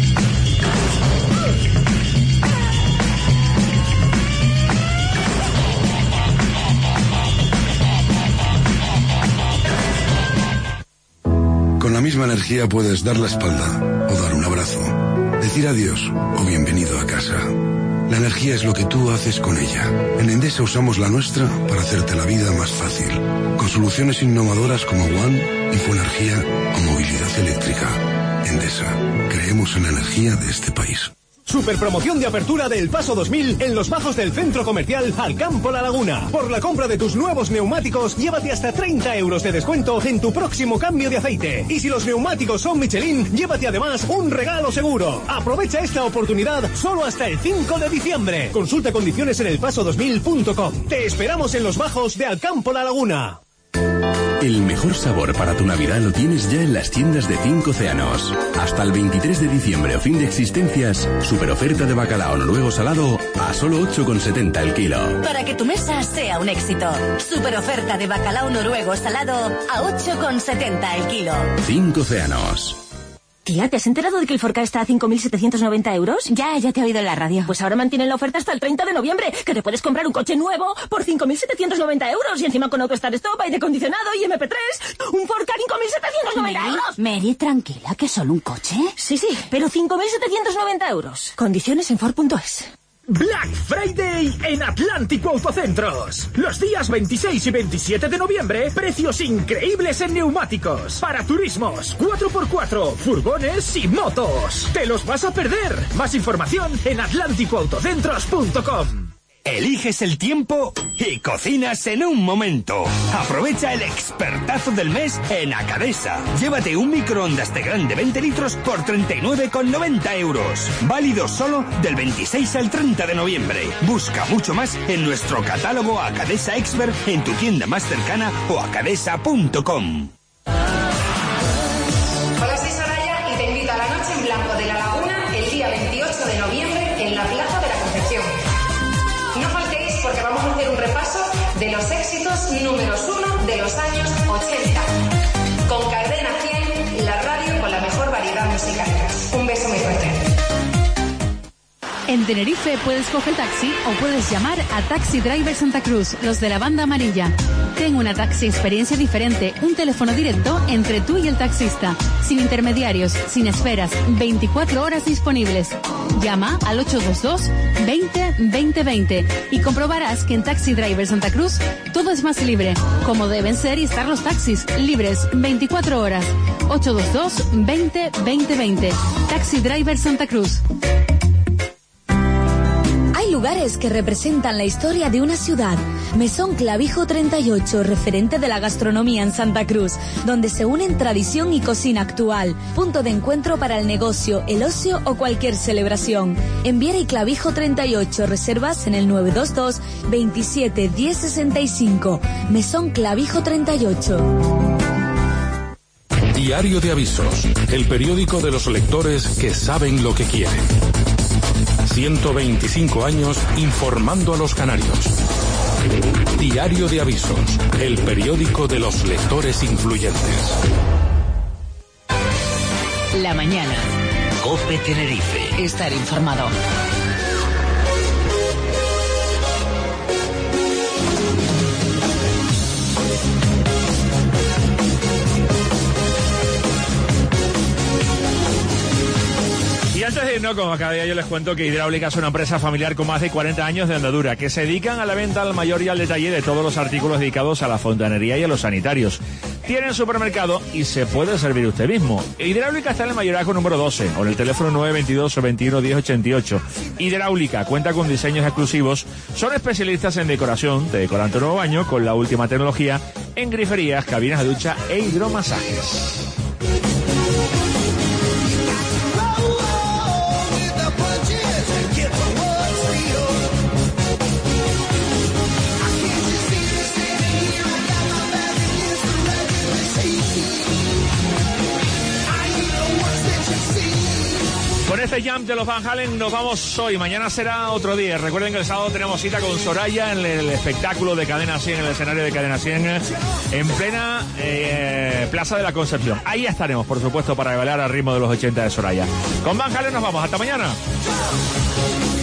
energía puedes dar la espalda o dar un abrazo, decir adiós o bienvenido a casa. La energía es lo que tú haces con ella. En Endesa usamos la nuestra para hacerte la vida más fácil, con soluciones innovadoras como One, Infoenergía o movilidad eléctrica. Endesa, creemos en la energía de este país. Super promoción de apertura del Paso dos mil en los bajos del centro comercial Alcampo La Laguna. Por la compra de tus nuevos neumáticos, llévate hasta treinta euros de descuento en tu próximo cambio de aceite. Y si los neumáticos son Michelin, llévate además un regalo seguro. Aprovecha esta oportunidad solo hasta el cinco de diciembre. Consulta condiciones en el paso dos mil punto com. Te esperamos en los bajos de Alcampo La Laguna. El mejor sabor para tu Navidad lo tienes ya en las tiendas de Cinco Océanos. Hasta el veintitrés de diciembre o fin de existencias, super oferta de bacalao noruego salado a solo ocho con setenta el kilo. Para que tu mesa sea un éxito. Super oferta de bacalao noruego salado a ocho con setenta el kilo. Cinco Océanos. Tía, ¿te has enterado de que el Forcar está a cinco mil setecientos noventa euros? Ya, ya te he oído en la radio. Pues ahora mantienen la oferta hasta el treinta de noviembre, que te puedes comprar un coche nuevo por cinco mil setecientos noventa euros y encima con autostart stop, aire acondicionado y eme pe tres. Un Forcar cinco mil setecientos noventa euros. Mary, tranquila, ¿que solo un coche? Sí, sí, pero cinco mil setecientos noventa euros. Condiciones en Ford punto es. Black Friday en Atlántico Autocentros. Los días veintiséis y veintisiete de noviembre, precios increíbles en neumáticos. Para turismos, cuatro por cuatro, furgones y motos. ¡Te los vas a perder! Más información en atlántico autocentros punto com. Eliges el tiempo y cocinas en un momento. Aprovecha el expertazo del mes en Acadesa. Llévate un microondas de grande veinte litros por treinta y nueve con noventa euros. Válido solo del veintiséis al treinta de noviembre. Busca mucho más en nuestro catálogo Acadesa Expert en tu tienda más cercana o acadesa punto com. Hola, soy Soraya y te invito a la Noche en Blanco de La Laguna el día veintiocho de noviembre en la Plaza de la Concepción. No faltéis porque vamos a hacer un repaso de los éxitos números uno de los años ochenta. Con Cadena cien, la radio con la mejor variedad musical. Un beso muy fuerte. En Tenerife puedes coger taxi o puedes llamar a Taxi Driver Santa Cruz, los de la banda amarilla. Ten una taxi experiencia diferente, un teléfono directo entre tú y el taxista, sin intermediarios, sin esperas, veinticuatro horas disponibles. Llama al ocho dos dos, veinte, veinte, veinte y comprobarás que en Taxi Driver Santa Cruz todo es más libre, como deben ser y estar los taxis, libres veinticuatro horas. ocho dos dos, veinte, veinte, veinte. Taxi Driver Santa Cruz. Hay lugares que representan la historia de una ciudad. Mesón Clavijo treinta y ocho, referente de la gastronomía en Santa Cruz, donde se unen tradición y cocina actual. Punto de encuentro para el negocio, el ocio o cualquier celebración. En Viera y Clavijo treinta y ocho, reservas en el nueve dos dos, veintisiete, diez sesenta y cinco. Mesón Clavijo treinta y ocho. Diario de Avisos, el periódico de los lectores que saben lo que quieren. ciento veinticinco años informando a los canarios. Diario de Avisos, el periódico de los lectores influyentes. La mañana. COPE Tenerife. Estar informado. Y antes de irnos, como cada día yo les cuento que Hidráulica es una empresa familiar con más de cuarenta años de andadura, que se dedican a la venta al mayor y al detalle de todos los artículos dedicados a la fontanería y a los sanitarios. Tienen supermercado y se puede servir usted mismo. Hidráulica está en el Mayorazgo número doce, o en el teléfono nueve dos dos, veintiuno, diez ochenta y ocho. Hidráulica cuenta con diseños exclusivos, son especialistas en decoración, te decoran tu nuevo baño con la última tecnología en griferías, cabinas de ducha e hidromasajes. Con este jam de los Van Halen nos vamos hoy, mañana será otro día. Recuerden que el sábado tenemos cita con Soraya en el espectáculo de Cadena cien, en el escenario de Cadena cien, en plena eh, Plaza de la Concepción. Ahí estaremos, por supuesto, para bailar al ritmo de los ochenta de Soraya. Con Van Halen nos vamos, hasta mañana.